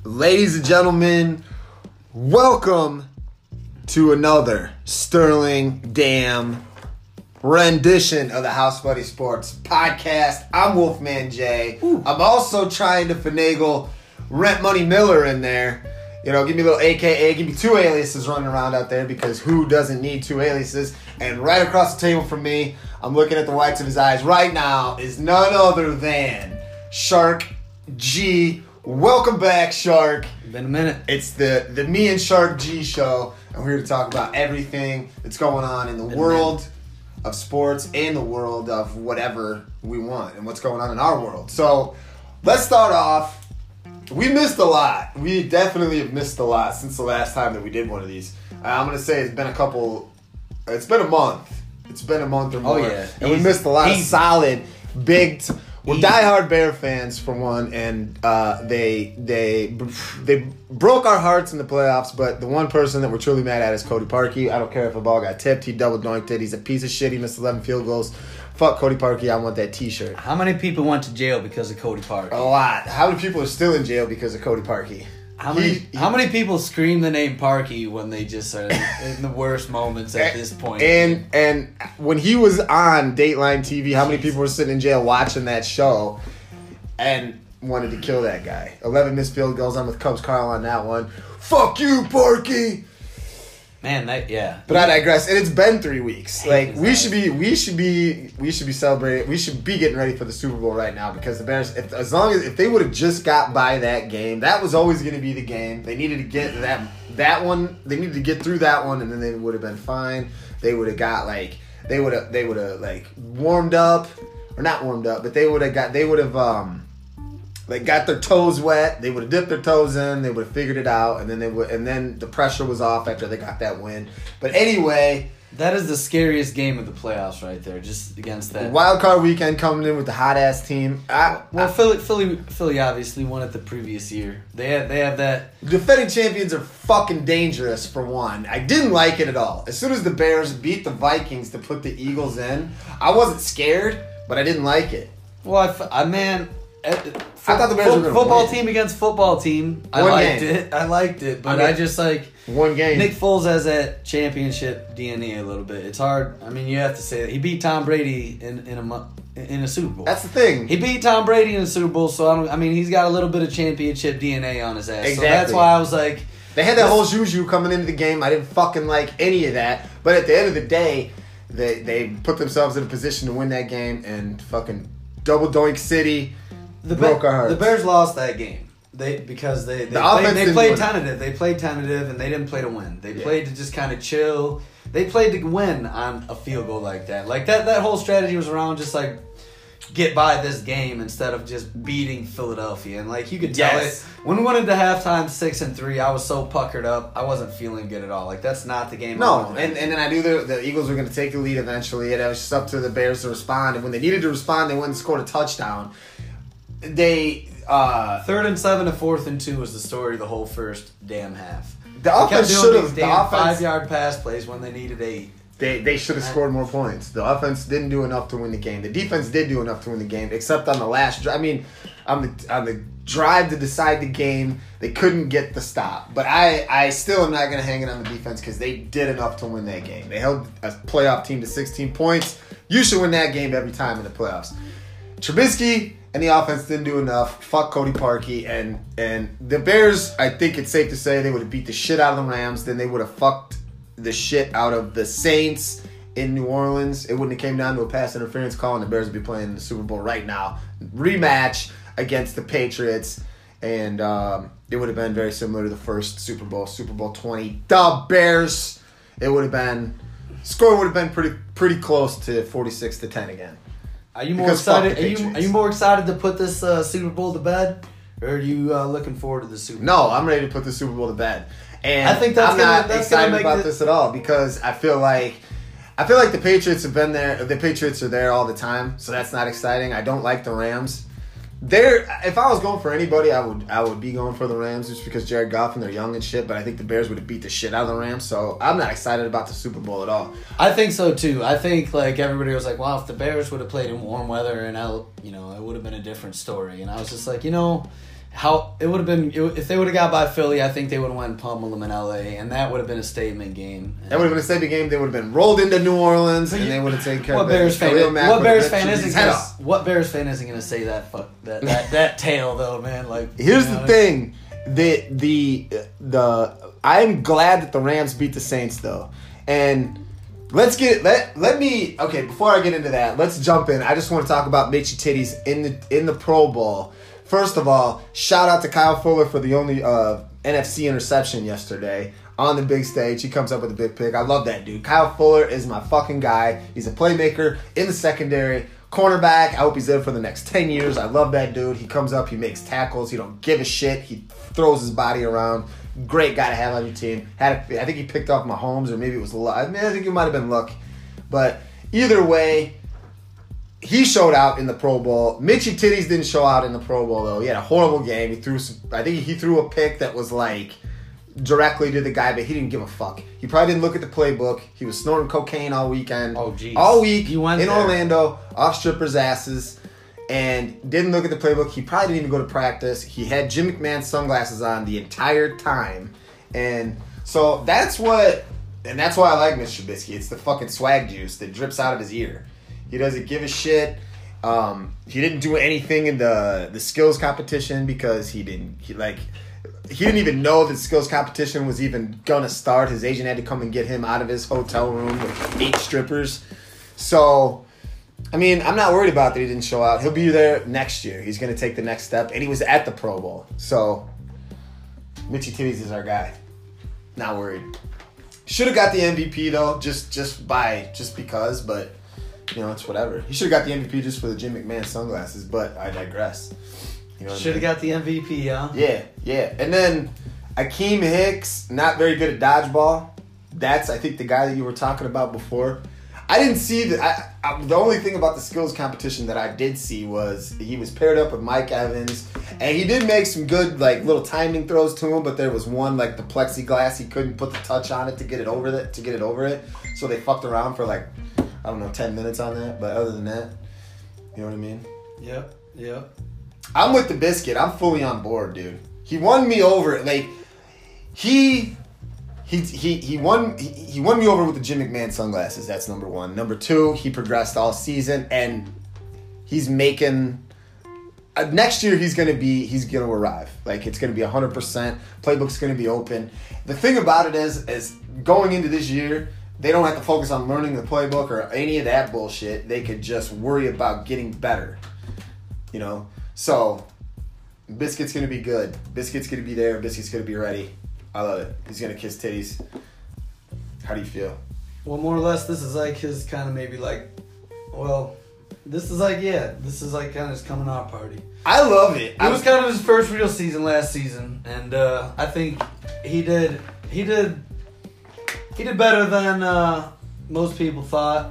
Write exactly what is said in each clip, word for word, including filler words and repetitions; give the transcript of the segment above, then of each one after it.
Ladies and gentlemen, welcome to another Sterling Dam rendition of the House Buddy Sports podcast. I'm Wolfman J. Ooh. I'm also trying to finagle Rent Money Miller in there. You know, give me a little A K A, give me two aliases running around out there because who doesn't need two aliases? And right across the table from me, I'm looking at the whites of his eyes right now, is none other than Shark G. Welcome back, Shark. Been a minute. It's the, the Me and Shark G show, and we're here to talk about everything that's going on in the Been world of sports and the world of whatever we want and what's going on in our world. So let's start off. We missed a lot. We definitely have missed a lot since the last time that we did one of these. Uh, I'm going to say it's been a couple, it's been a month. It's been a month or more. Oh, yeah. And Easy. we missed a lot Easy. of solid, big... T- We're Easy. diehard Bear fans for one, and uh, they they they broke our hearts in the playoffs. But the one person that we're truly mad at is Cody Parkey. I don't care if a ball got tipped; he double doinked it. He's a piece of shit. He missed eleven field goals. Fuck Cody Parkey. I want that T-shirt. How many people went to jail because of Cody Parkey? A lot. How many people are still in jail because of Cody Parkey? How many? He- he- how many people scream the name Parkey when they just are in the worst moments at this point? And and when he was on Dateline T V, how many people were sitting in jail watching that show and wanted to kill that guy? eleven missed field goals. I'm with Cubs Carl on that one. Fuck you, Parkey. Man, that yeah. But I digress. And it's been three weeks. Hate Like his we eyes. should be, we should be, we should be celebrating. We should be getting ready for the Super Bowl right now because the Bears, if, as long as if they would have just got by that game, that was always going to be the game. They needed to get that that one. They needed to get through that one, and then they would have been fine. They would have got like they would have they would have like warmed up or not warmed up, but they would have got they would have um. They got their toes wet. They would have dipped their toes in. They would have figured it out, and then they would, and then the pressure was off after they got that win. But anyway, That is the scariest game of the playoffs right there, just against that. wild card weekend coming in with the hot ass team. I, Well, I, Philly, Philly, Philly obviously won it the previous year. They have, they have that. defending champions are fucking dangerous. For one, I didn't like it at all. As soon as the Bears beat the Vikings to put the Eagles in, I wasn't scared, but I didn't like it. Well, I, f- I man. I I thought the Bears were gonna football win. team against football team. I One liked game. it. I liked it, but I I, mean- just like One game. Nick Foles has that championship D N A a little bit. It's hard. I mean, you have to say that he beat Tom Brady in in a mo- in a Super Bowl. That's the thing. He beat Tom Brady in a Super Bowl, so I don't. I mean, he's got a little bit of championship D N A on his ass. So Exactly. that's why I was like, They had that whole juju coming into the game. I didn't fucking like any of that. But at the end of the day, they they put themselves in a position to win that game and fucking double doink city the broke Be- our hearts. The Bears lost that game. They because they they, The played, offense they didn't played win. tentative. They played tentative and they didn't play to win. They Yeah. played to just kind of chill. They played to win on a field goal like that. Like that that whole strategy was around just like get by this game instead of just beating Philadelphia. And like you could tell Yes. it when we went into halftime six and three, I was so puckered up. I wasn't feeling good at all. Like that's not the game. I No, wanted. and, and then I knew the, the Eagles were going to take the lead eventually, and it was just up to the Bears to respond. And when they needed to respond, they went and scored a touchdown. They, uh, Third and seven to fourth and two was the story of the whole first damn half. the They kept offense doing should these have. The damn offense, five-yard pass plays when they needed eight. they they should have scored more points. The offense didn't do enough to win the game. The defense did do enough to win the game, except on the last. dri- I mean, on the on the drive to decide the game, they couldn't get the stop. But I I still am not going to hang it on the defense because they did enough to win that game. They held a playoff team to sixteen points. You should win that game every time in the playoffs. Trubisky and the offense didn't do enough. Fuck Cody Parkey. And, and the Bears, I think it's safe to say they would have beat the shit out of the Rams. Then they would have fucked the shit out of the Saints in New Orleans. It wouldn't have came down to a pass interference call, and the Bears would be playing in the Super Bowl right now. Rematch against the Patriots. And um, it would have been very similar to the first Super Bowl, Super Bowl twenty. The Bears. It would have been... Score would have been pretty pretty close to forty-six to ten again. Are you more Because fuck excited? the Are you Patriots. are you more excited to put this uh, Super Bowl to bed, or are you uh, looking forward to the Super Bowl? No, I'm ready to put the Super Bowl to bed. And I think that's I'm gonna- not that's excited gonna make about the- this at all because I feel like I feel like the Patriots have been there. The Patriots are there all the time, so that's not exciting. I don't like the Rams. They're if I was going for anybody, I would I would be going for the Rams just because Jared Goff and they're young and shit. But I think the Bears would have beat the shit out of the Rams, so I'm not excited about the Super Bowl at all. I think so too. I think like everybody was like, "Wow, if the Bears would have played in warm weather and out, you know, it would have been a different story." And I was just like, you know, how it would have been if they would have got by Philly. I think they would have went and pummeled them in L A, and that would have been a statement game. That would have been a statement game. They would have been rolled into New Orleans, and they would have taken care what of Bears fan? Khalil Mack What Bears would have fan chewed isn't his head gonna? off. What Bears fan isn't gonna say that fuck that that, that tail though, man? Like Here's you know, the thing: the the the I'm glad that the Rams beat the Saints though, and let's get let let me okay. Before I get into that, let's jump in. I just want to talk about Mitchie Titties in the in the Pro Bowl. First of all, shout out to Kyle Fuller for the only uh, N F C interception yesterday on the big stage. He comes up with a big pick. I love that dude. Kyle Fuller is my fucking guy. He's a playmaker in the secondary. Cornerback. I hope he's there for the next ten years. I love that dude. He comes up. He makes tackles. He don't give a shit. He throws his body around. Great guy to have on your team. Had a, I think he picked off Mahomes, or maybe it was luck. I mean, I think it might have been luck. But either way, he showed out in the Pro Bowl. Mitchie Titties didn't show out in the Pro Bowl though. He had a horrible game. He threw some, I think he threw a pick that was like directly to the guy, but he didn't give a fuck. He probably didn't look at the playbook. He was snorting cocaine all weekend. Oh geez. All week You went in there. Orlando, off strippers' asses, and didn't look at the playbook. He probably didn't even go to practice. He had Jim McMahon sunglasses on the entire time. And so that's what and that's why I like Mister Trubisky. It's the fucking swag juice that drips out of his ear. He doesn't give a shit. Um, he didn't do anything in the the skills competition because he didn't he like he didn't even know that skills competition was even gonna start. His agent had to come and get him out of his hotel room with eight strippers. So, I mean, I'm not worried about that he didn't show out. He'll be there next year. He's gonna take the next step, and he was at the Pro Bowl. So, Mitchie Titties is our guy. Not worried. Should have got the M V P though, just just by just because, but. You know, it's whatever. He should have got the M V P just for the Jim McMahon sunglasses, but I digress. You know what Should have I mean? got the M V P, huh? Yeah, yeah. And then Akeem Hicks, not very good at dodgeball. That's, I think, the guy that you were talking about before. I didn't see the. I, I, the only thing about the skills competition that I did see was he was paired up with Mike Evans, and he did make some good like little timing throws to him. But there was one like the plexiglass, he couldn't put the touch on it to get it over it to get it over it. So they fucked around for like. I don't know, ten minutes on that, but other than that, you know what I mean? Yep, yep. I'm with the biscuit. I'm fully on board, dude. He won me over. Like, he, he, he, he won. He, he won me over with the Jim McMahon sunglasses. That's number one. Number two, he progressed all season, and he's making. Uh, next year, he's gonna be. He's gonna arrive. Like, it's gonna be a hundred percent. Playbook's gonna be open. The thing about it is, is going into this year. They don't have to focus on learning the playbook or any of that bullshit. They could just worry about getting better. You know? So, Biscuit's going to be good. Biscuit's going to be there. Biscuit's going to be ready. I love it. He's going to kiss titties. How do you feel? Well, more or less, this is like his kind of maybe like, well, this is like, yeah, this is like kind of his coming out party. I love it. It was kind of his first real season last season, and uh, I think he did, he did, He did better than uh, most people thought.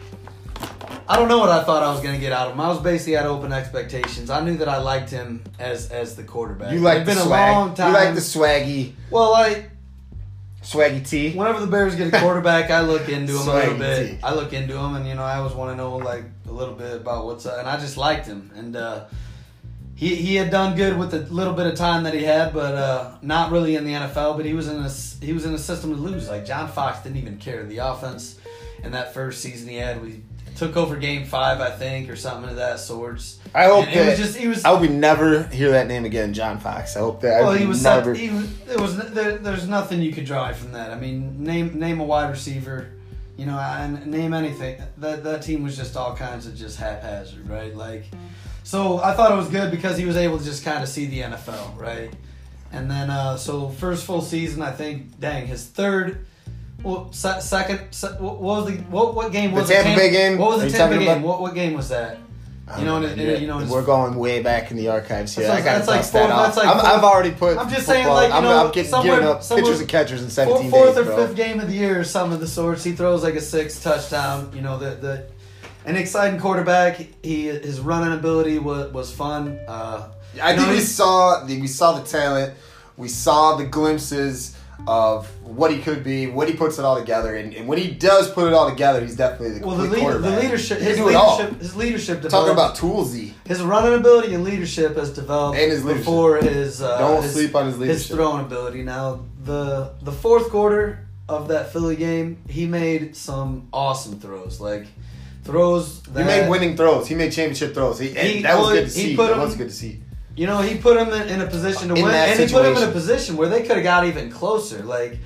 I don't know what I thought I was going to get out of him. I was basically had open expectations. I knew that I liked him as as the quarterback. You like It's the been swag. a long time. You like the swaggy, Well, I swaggy tee. whenever the Bears get a quarterback, I look into him a little Swaggy bit. tee. I look into him, and you know, I always want to know like a little bit about what's up. And I just liked him, and uh, he he had done good with the little bit of time that he had, but uh, not really in the N F L. But he was in a he was in a system to lose. Like John Fox didn't even care. The offense in that first season he had, we took over Game Five, I think, or something of that sorts. I hope And that. it was just he was. I hope we never hear that name again, John Fox. I hope that. Well, I he was. never. He was. It was. There, there's nothing you could draw from that. I mean, name name a wide receiver, you know, and name anything. That that team was just all kinds of just haphazard, right? Like, so I thought it was good because he was able to just kind of see the N F L, right? And then, uh, so first full season, I think. Dang, his third. Well, se- second. Se- what was the what? What game was The it? Tampa Bay game? What was Are the you Tampa talking game? about? What what game was that? I You know, don't and it- you know, it's- we're going way back in the archives here. That's I gotta like- that's like dust that four- off. that's like I'm, four- I've already put. I'm just saying, football- like, you I'm, know, I'm getting somewhere- gearing up somewhere- pitchers and catchers in seventeen Fourth days, or bro. fifth game of the year, or some of the sorts. He throws like a six touchdown. You know, the the an exciting quarterback. He his running ability was was fun. Uh, I you think know, we he's- saw the, we saw the talent, we saw the glimpses of what he could be, when he puts it all together, and, and when he does put it all together, he's definitely the well, the, complete leader, the quarterback. leadership, He his can do it all. leadership, his leadership. Talking developed- about toolsy. His running ability and leadership has developed And his leadership. before his uh, Don't his, sleep on his his leadership. throwing ability. Now the the fourth quarter of that Philly game, he made some awesome throws, like throws that He made winning throws. He made championship throws. He, and He- that was well, good to he see. put That him- was good to see. You know, he put him in, in a position to In win, that and he put him in a situation. position where they could have got even closer. Like,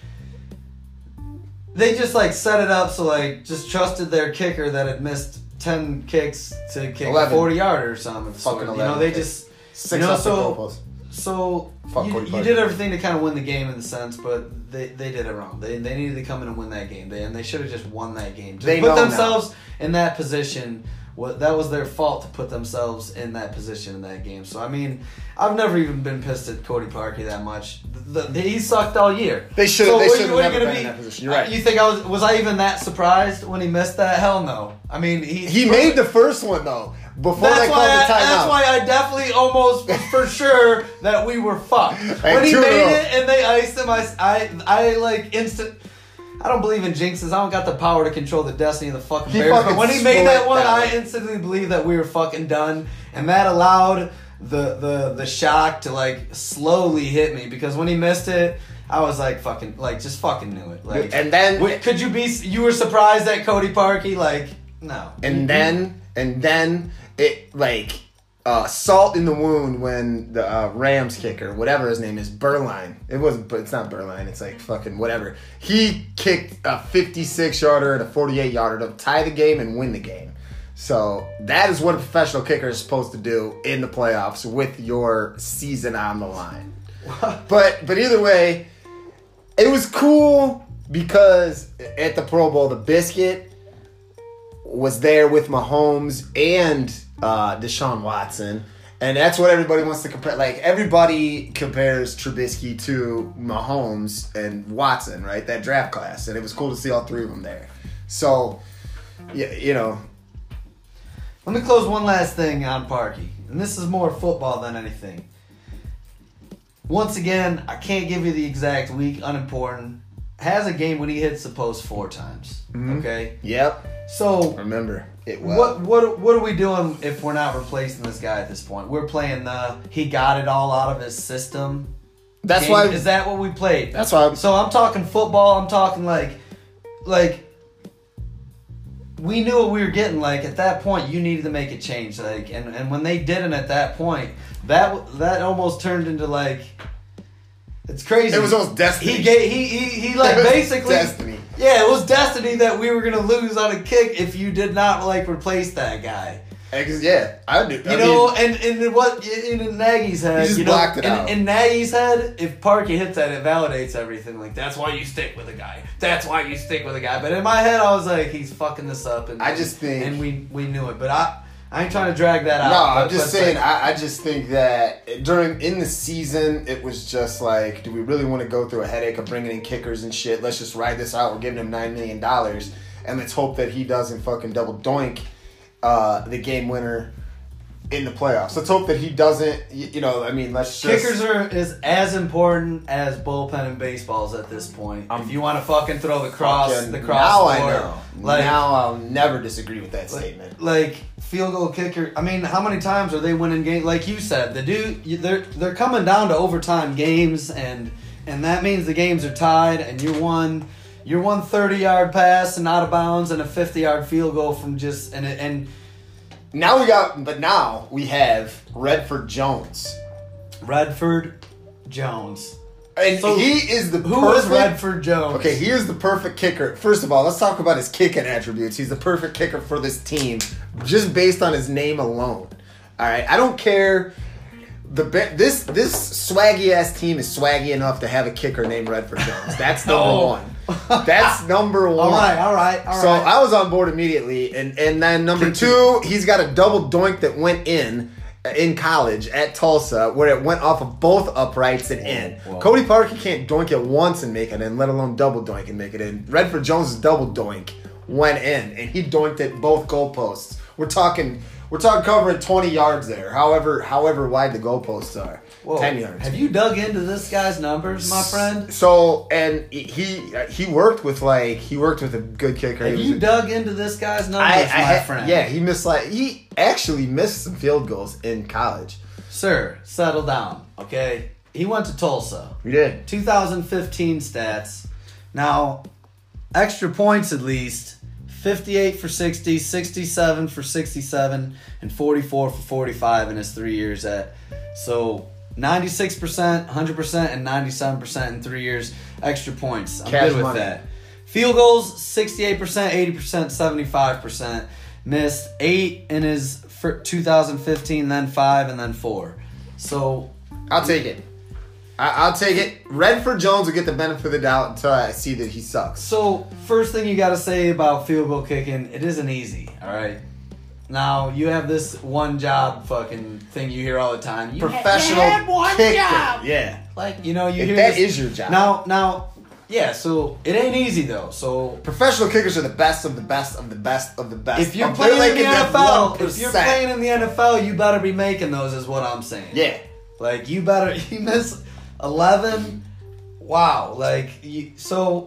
they just like set it up so like just trusted their kicker that had missed ten kicks to kick eleven. a forty yarder or something. of the Fucking sort. You know, eleven they kicks. just Six you know, off the so- goalpost. so Fuck you, Cody you Parkey. did everything to kind of win the game in the sense, but they, they did it wrong. They they needed to come in and win that game. They and they should have just won that game. To They put know themselves in that position. What that was their fault to put themselves in that position in that game. So I mean, I've never even been pissed at Cody Parkey that much. The, the, he sucked all year. They should. So they what should you- have what are never you gonna been in be- that position. You're right. You think I was was I even that surprised when he missed that? Hell no. I mean, he He made the first one though. Before That's they why, called I, the timeout. that's why I definitely almost was for sure that we were fucked. When he two in a made row. it and they iced him, I, I, I like instant. I don't believe in jinxes. I don't got the power to control the destiny of the fucking He Bears. fucking But when he made that split one, that I way. instantly believed that we were fucking done, and that allowed the the the shock to like slowly hit me because when he missed it, I was like fucking like just fucking knew it. Like, And then- Wait, could you be? You were surprised at Cody Parkey? Like, no. And then, and then it like uh, salt in the wound when the uh, Rams kicker, whatever his name is, Berline. It wasn't, but it's not Berline. It's like fucking whatever. He kicked a fifty-six yarder and a forty-eight yarder to tie the game and win the game. So that is what a professional kicker is supposed to do in the playoffs with your season on the line. But but either way, it was cool because at the Pro Bowl, the biscuit was there with Mahomes and uh, Deshaun Watson. And that's what everybody wants to compare. Like, everybody compares Trubisky to Mahomes and Watson, right? That draft class. And it was cool to see all three of them there. So, yeah, you know. Let me close one last thing on Parkey. And this is more football than anything. Once again, I can't give you the exact week, unimportant. Has a game when he hits the post four times. Mhm. Okay? Yep. So, Remember it well. what what what are we doing if we're not replacing this guy at this point? We're playing the he got it all out of his system. That's game. why. Is that what we played? That's why. I'm, So I'm talking football. I'm talking like, like. We knew what we were getting. Like at that point, you needed to make a change. Like, and, and when they didn't at that point, that that almost turned into like, it's crazy. It was almost destiny. He gave he he, he like It was basically destiny. Yeah, it was destiny that we were gonna lose on a kick if you did not like replace that guy. Ex- Yeah, I do. You I know, mean, and and in what in, in Nagy's head, You just you know, blocked it in, out. in Nagy's head, if Parkey hits that, it validates everything. Like that's why you stick with a guy. That's why you stick with a guy. But in my head, I was like, he's fucking this up, and I just think- and we we knew it. But I I ain't trying to drag that out. No, but- I'm just but saying. like, I, I just think that during in the season, it was just like, do we really want to go through a headache of bringing in kickers and shit? Let's just ride this out. We're giving him nine million dollars, and let's hope that he doesn't fucking double doink uh, the game winner in the playoffs. Let's hope that he doesn't. You, you know, I mean, let's just kickers are is as important as bullpen and baseballs at this point. Um, if you want to fucking throw the cross, fucking- the cross. Now I court, know. Like, now I'll never disagree with that Like, statement. like field goal kicker. I mean, how many times are they winning games? Like you said, the dude, you- they're they're coming down to overtime games, and and that means the games are tied, and you're one you're one thirty yard pass and out of bounds, and a fifty yard field goal from just and it- and Now we got, but now we have Redford Jones, Redford Jones. and So, he is the Who is perfect- Redford Jones? Okay, he is the perfect kicker. First of all, let's talk about his kicking attributes. He's the perfect kicker for this team, just based on his name alone. All right, I don't care. The be- this this swaggy ass team is swaggy enough to have a kicker named Redford Jones. That's number Oh. one. That's number one. All right, all right, all so right. I was on board immediately, and and then number two, he's got a double doink that went in in college at Tulsa, where it went off of both uprights and in. whoa. Cody Parkey can't doink it once and make it in, let alone double doink and make it in. Redford Jones' double doink went in, and he doinked it both goalposts. We're talking We're talking covering twenty yards there. However, however wide the goalposts are. Whoa. ten yards. Have you dug into this guy's numbers, my friend? So, and he he worked with like he worked with a good kicker. Have He you was a- dug into this guy's numbers, I, I my had- friend? Yeah, he missed like he actually missed some field goals in college. Sir, settle down, okay? He went to Tulsa. He did. two thousand fifteen stats. Now, extra points at least. fifty-eight for sixty, sixty-seven for sixty-seven, and forty-four for forty-five in his three years at. So, ninety-six percent, one hundred percent, and ninety-seven percent in three years. Extra points. I'm Cash good with money. that. Field goals, sixty-eight percent, eighty percent, seventy-five percent. Missed eight in his fir- two thousand fifteen, then five, and then four. So, I'll take it. I, I'll take it. Redford Jones will get the benefit of the doubt until I see that he sucks. So, first thing you got to say about field goal kicking, it isn't easy, all right? Now, you have this one job fucking thing you hear all the time. You Professional had, you had one kicker. job. Yeah. Like, you know, you If hear that this- is your job. Now, now, yeah, so it ain't easy though. So, Professional kickers are the best of the best of the best of the best. if you're They're playing like in the that N F L, one if you're percent. playing in the N F L, you better be making those is what I'm saying. Yeah. Like, you better, you miss eleven. Wow. Like, you, so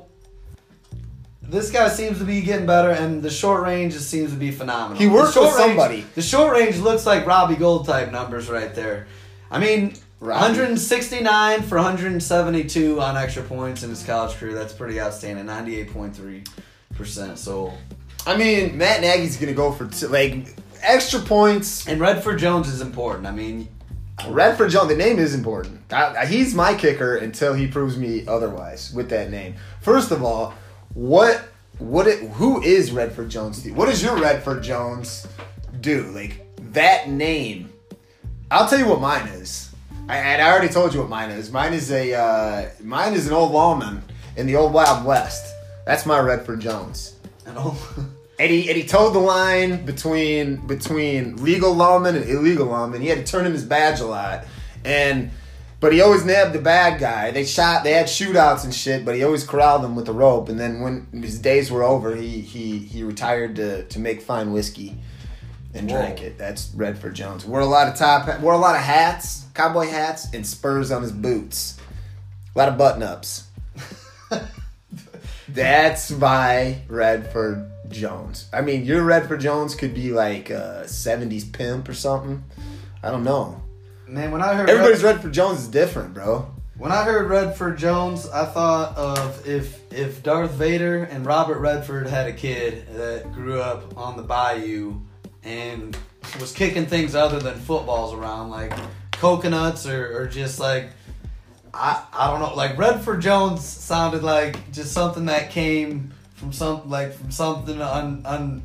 this guy seems to be getting better, and the short range just seems to be phenomenal. He works The short with somebody. Range, the short range looks like Robbie Gold type numbers right there. I mean, Robbie. one sixty-nine for one seventy-two on extra points in his college career. That's pretty outstanding. ninety-eight point three percent. So, I mean, Matt Nagy's gonna go for t- like extra points. and Redford Jones is important. I mean, Redford Jones, the name is important. I, I, he's my kicker until he proves me otherwise with that name. First of all, what what it, who is Redford Jones to you? What does your Redford Jones do? Like that name. I'll tell you what mine is. I, and I already told you what mine is. Mine is a uh, mine is an old lawman in the old Wild West. That's my Redford Jones. I don't. And he, and he toed the line between between legal lawmen and illegal lawmen. He had to turn in his badge a lot, and but he always nabbed the bad guy. They shot, they had shootouts and shit, but he always corralled them with the rope. And then when his days were over, he he he retired to to make fine whiskey and Whoa. drank it. That's Redford Jones. Wore a lot of top, wore a lot of hats, cowboy hats, and spurs on his boots. A lot of button ups. That's my Redford Jones. I mean, your Redford Jones could be like a seventies pimp or something. I don't know. Man, when I heard Everybody's Red- Redford Jones is different, bro. when I heard Redford Jones, I thought of if if Darth Vader and Robert Redford had a kid that grew up on the bayou and was kicking things other than footballs around, like coconuts or, or just like I I don't know, like Redford Jones sounded like just something that came from some like from something un, un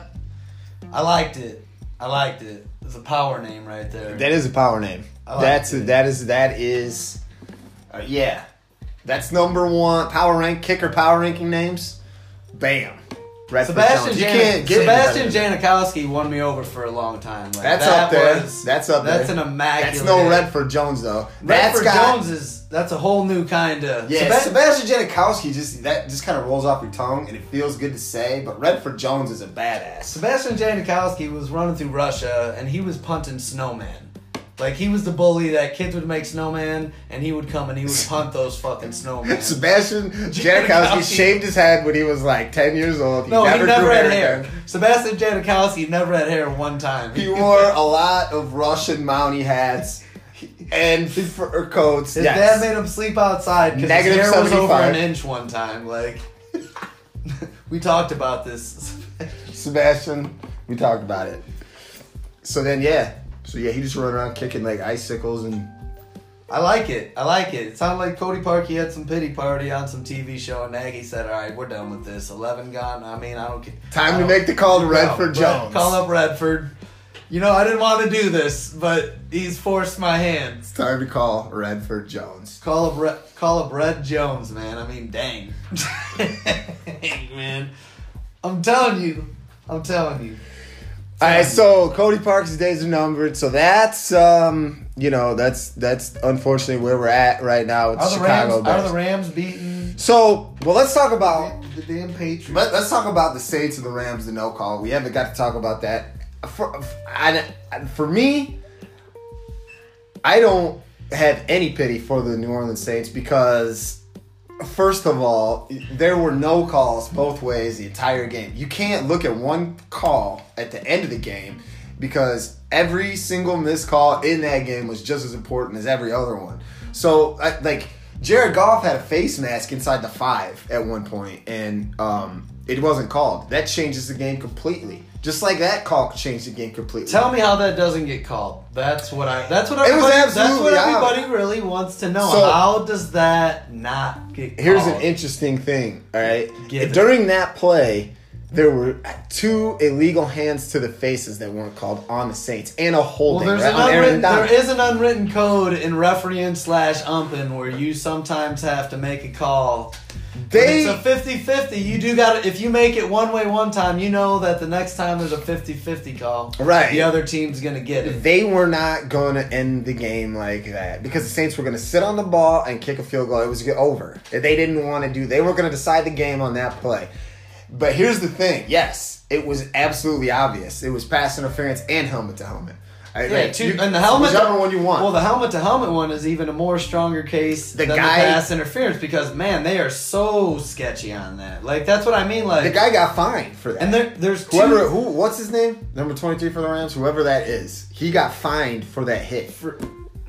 I liked it. I liked it. It's a power name right there. That is a power name. I like That's it. that is that is, uh, yeah. That's number one power rank kicker power ranking names. Bam. Redford Sebastian Jones. You Jan- can't get Sebastian any better. Janikowski won me over for a long time. Like, That's that up there. was- That's up That's there. an immaculate. That's no Redford Jones though. That's Redford got, Jones is that's a whole new kind of. Yeah, Sebastian Janikowski just that just kind of rolls off your tongue and it feels good to say, but Redford Jones is a badass. Sebastian Janikowski was running through Russia and he was punting snowman. Like he was the bully that kids would make snowman and he would come and he would punt those fucking snowmen. Sebastian Janikowski Janikowski- shaved his head when he was like ten years old. He no, never he never grew had hair. hair. Sebastian Janikowski never had hair one time. He wore a lot of Russian Mountie hats and fur coats. His yes. dad made him sleep outside because his Negative hair was over seventy-five. an inch one time. Like we talked about this. Sebastian, we talked about it. So then, yeah. So yeah, he just run around kicking like icicles and. I like it. I like it. It sounded like Cody Parkey had some pity party on some T V show, and Nagy said, "All right, we're done with this. Eleven gone. I mean, I don't care. Time I to don't- make the call to Redford Red- Jones. Call up Redford. You know, I didn't want to do this, but he's forced my hand. It's time to call Redford Jones. Call up, Red, call up Red Jones, man. I mean, dang, Dang, man. I'm telling you. I'm telling you. All right, so Cody Park's days are numbered. So that's um, you know, that's that's unfortunately where we're at right now with Are the Chicago Rams? Bears. Are the Rams beating So, well, let's talk about the damn Patriots? let, let's talk about the Saints and the Rams. The no call. We haven't got to talk about that for I, for me, I don't have any pity for the New Orleans Saints because, first of all, there were no calls both ways the entire game. You can't look at one call at the end of the game because every single missed call in that game was just as important as every other one. So, like, Jared Goff had a face mask inside the five at one point, and um, it wasn't called. That changes the game completely. Just like that call changed the game completely. Tell me how that doesn't get called. That's what I. That's what It was everybody. That's absolutely what out. everybody really wants to know. So- how does that not get called? Here's an interesting thing, all right? Give it. During that play, there were two illegal hands to the faces that weren't called on the Saints and a Well, holding there's right an on Aaron unwritten, there Donald. is an unwritten code in refereeing slash umping where you sometimes have to make a call. They, When it's a fifty-fifty. You do got to, if you make it one way one time, you know that the next time there's a fifty-fifty call, Right. the other team's going to get it. they were not going to end the game like that because the Saints were going to sit on the ball and kick a field goal. It was over. They didn't want to do. They were going to decide the game on that play. But here's the thing. Yes, it was absolutely obvious. It was pass interference and helmet to helmet. I- Yeah, like, two, you- and the helmet, whichever one you want. Well, the helmet to helmet one is even a more stronger case The than guy- the pass interference because man, they are so sketchy on that. Like that's what I mean. Like the guy got fined for that. and there, there's Whoever two, who what's his name? Number twenty-three for the Rams, whoever that is. He got fined for that hit. for,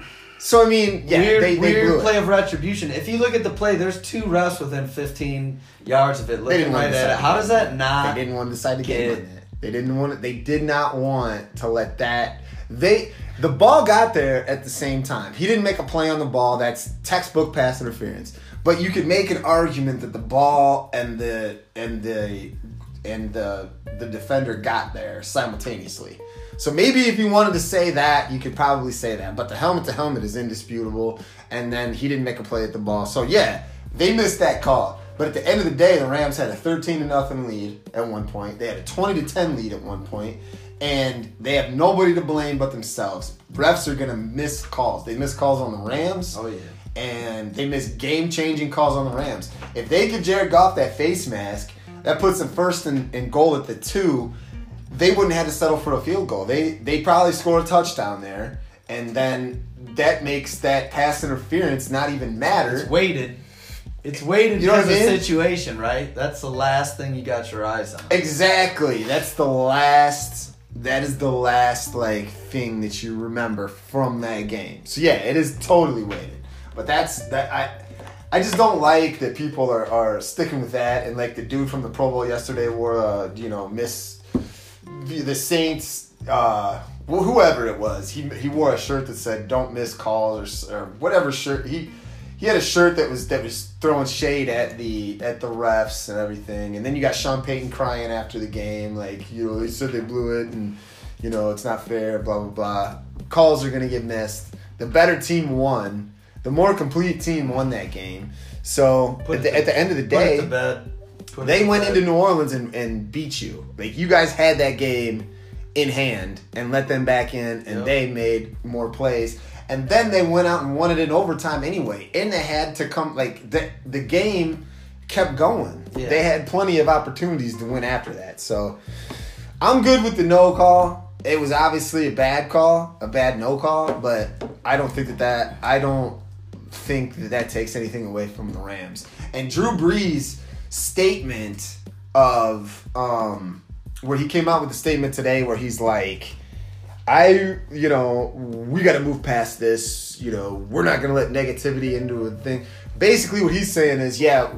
So I mean, yeah, weird, they, they weird blew play it. of retribution. If you look at the play, there's two refs within fifteen yards of it, looking didn't want right to at decide it. How the does game. that not? They didn't want to decide the get- game on that. They didn't want it. They did not want to let that. They the ball got there at the same time. He didn't make a play on the ball. That's textbook pass interference. But you could make an argument that the ball and the and the and the the defender got there simultaneously. So maybe if you wanted to say that, you could probably say that. But the helmet to helmet is indisputable. And then he didn't make a play at the ball. So yeah, they missed that call. But at the end of the day, the Rams had a thirteen to nothing lead at one point. They had a twenty to ten lead at one point, and they have nobody to blame but themselves. Refs are gonna miss calls. They miss calls on the Rams. Oh yeah. And they miss game-changing calls on the Rams. If they give Jared Goff that face mask, that puts them first in, in goal at the two. They wouldn't have to settle for a field goal. They they probably score a touchdown there, and then that makes that pass interference not even matter. It's weighted. It's weighted You know what because I of mean? situation, right? That's the last thing you got your eyes on. Exactly. That's the last. That is the last like thing that you remember from that game. So yeah, it is totally weighted. But that's that. I I just don't like that people are, are sticking with that. And like the dude from the Pro Bowl yesterday wore a you know miss the Saints. Uh, well, whoever it was, he he wore a shirt that said "Don't miss calls" or or whatever shirt he. He had a shirt that was that was throwing shade at the at the refs and everything, and then you got Sean Payton crying after the game, like you know they said they blew it, and you know it's not fair, blah blah blah. Calls are gonna get missed. The better team won. The more complete team won that game. So Put at it the, at the end of the Put it day, to bed. Put it they to went bed. into New Orleans and, and beat you. Like you guys had that game in hand and let them back in, and Yep. they made more plays. And then they went out and won it in overtime anyway. And they had to come, like, the, the game kept going. Yeah. They had plenty of opportunities to win after that. So, I'm good with the no call. It was obviously a bad call, a bad no call, but I don't think that that, I don't think that that takes anything away from the Rams. And Drew Brees' statement of, um, where he came out with a statement today where he's like, I, you know, we got to move past this. You know, we're not going to let negativity into a thing. Basically, what he's saying is, yeah,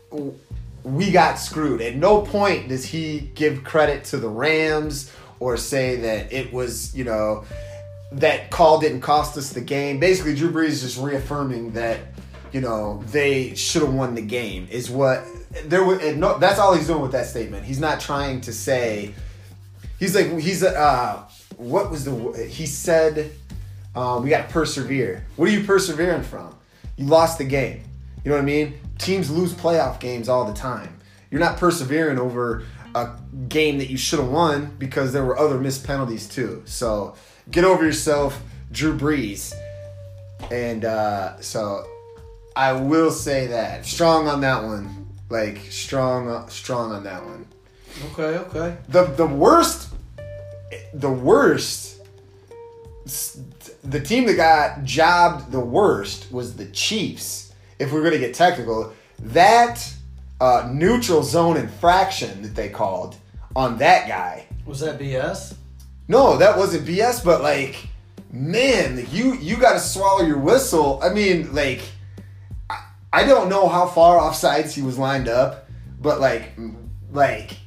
we got screwed. At no point does he give credit to the Rams or say that it was, you know, that call didn't cost us the game. Basically, Drew Brees is just reaffirming that, you know, they should have won the game. Is what there was. No, that's all he's doing with that statement. He's not trying to say. He's like he's uh. What was the... He said, um, we got to persevere. What are you persevering from? You lost the game. You know what I mean? Teams lose playoff games all the time. You're not persevering over a game that you should have won because there were other missed penalties too. So get over yourself, Drew Brees. And uh, so I will say that. Strong on that one. Like, strong, strong on that one. Okay, okay. The, the worst... the worst, the team that got jobbed the worst was the Chiefs. If we're going to get technical, that uh, neutral zone infraction that they called on that guy. Was that B S? No, that wasn't B S, but like, man, you you got to swallow your whistle. I mean, like, I, I don't know how far offsides he was lined up, but like, like,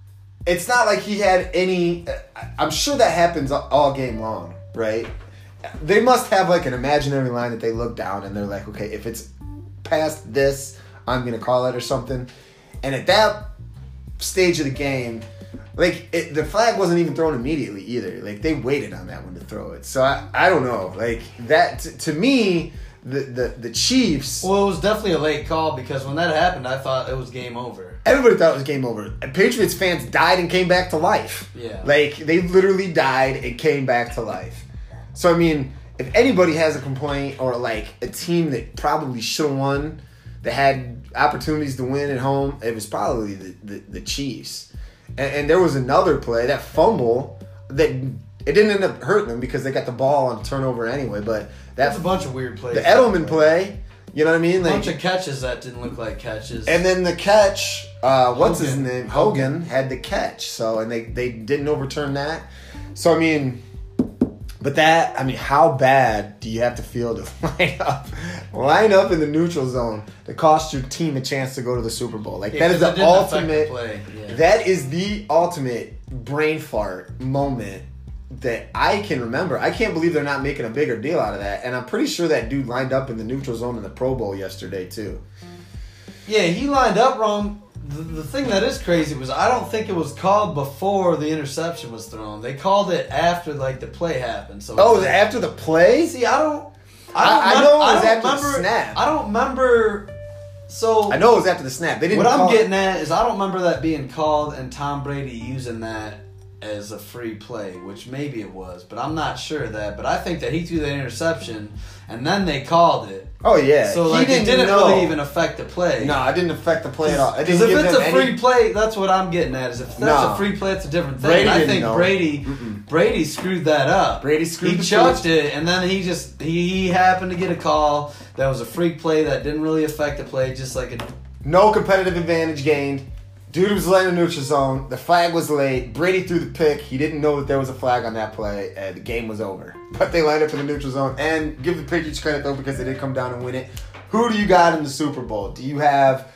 it's not like he had any. I'm sure that happens all game long, right? They must have like an imaginary line that they look down and they're like, okay, if it's past this, I'm gonna call it or something. And at that stage of the game, like, it, the flag wasn't even thrown immediately either. Like, they waited on that one to throw it. So I, I don't know. Like, that t- to me, the, the the Chiefs. Well, it was definitely a late call because when that happened, I thought it was game over. Everybody thought it was game over. And Patriots fans died and came back to life. Yeah. Like, they literally died and came back to life. So, I mean, if anybody has a complaint or, like, a team that probably should have won, that had opportunities to win at home, it was probably the, the, the Chiefs. And, and there was another play, that fumble, that it didn't end up hurting them because they got the ball on turnover anyway, but That's that a bunch of weird plays. the Edelman play, you know what I mean? A Like, bunch of catches that didn't look like catches. and then the catch, uh, what's his Hogan. name? Hogan had the catch. So, and they, they didn't overturn that. So, I mean, but that, I mean, how bad do you have to feel to line up, line up in the neutral zone to cost your team a chance to go to the Super Bowl? Like, Yeah, that is 'cause it the didn't affect the ultimate, play. Yeah. that is the ultimate brain fart moment that I can remember. I can't believe they're not making a bigger deal out of that. And I'm pretty sure that dude lined up in the neutral zone in the Pro Bowl yesterday, too. Yeah, he lined up wrong. The, the thing that is crazy was I don't think it was called before the interception was thrown. They called it after like the play happened. So Oh, it's like, after the play? see, I don't. I- don't I remem- know it was I don't after the remember, snap. I don't remember. So I know it was after the snap. They didn't what I'm call getting it. at is I don't remember that being called and Tom Brady using that as a free play, which maybe it was, but I'm not sure of that. But I think that he threw that interception and then they called it. Oh, yeah. So He like it didn't know. really even affect the play. No, it didn't affect the play at all. It Because didn't if give it's a them free any- play, that's what I'm getting at. Is if that's No. a free play, it's a different thing. Brady I didn't think know. Brady, Mm-mm. Brady screwed that up. Brady screwed He the chucked play. it, and then he just he, he happened to get a call that was a free play that didn't really affect the play, just like a No competitive advantage gained. Dude was late in the neutral zone. The flag was late. Brady threw the pick. He didn't know that there was a flag on that play, and the game was over. But they lined up in the neutral zone. And give the Patriots credit, though, because they did come down and win it. Who do you got in the Super Bowl? Do you have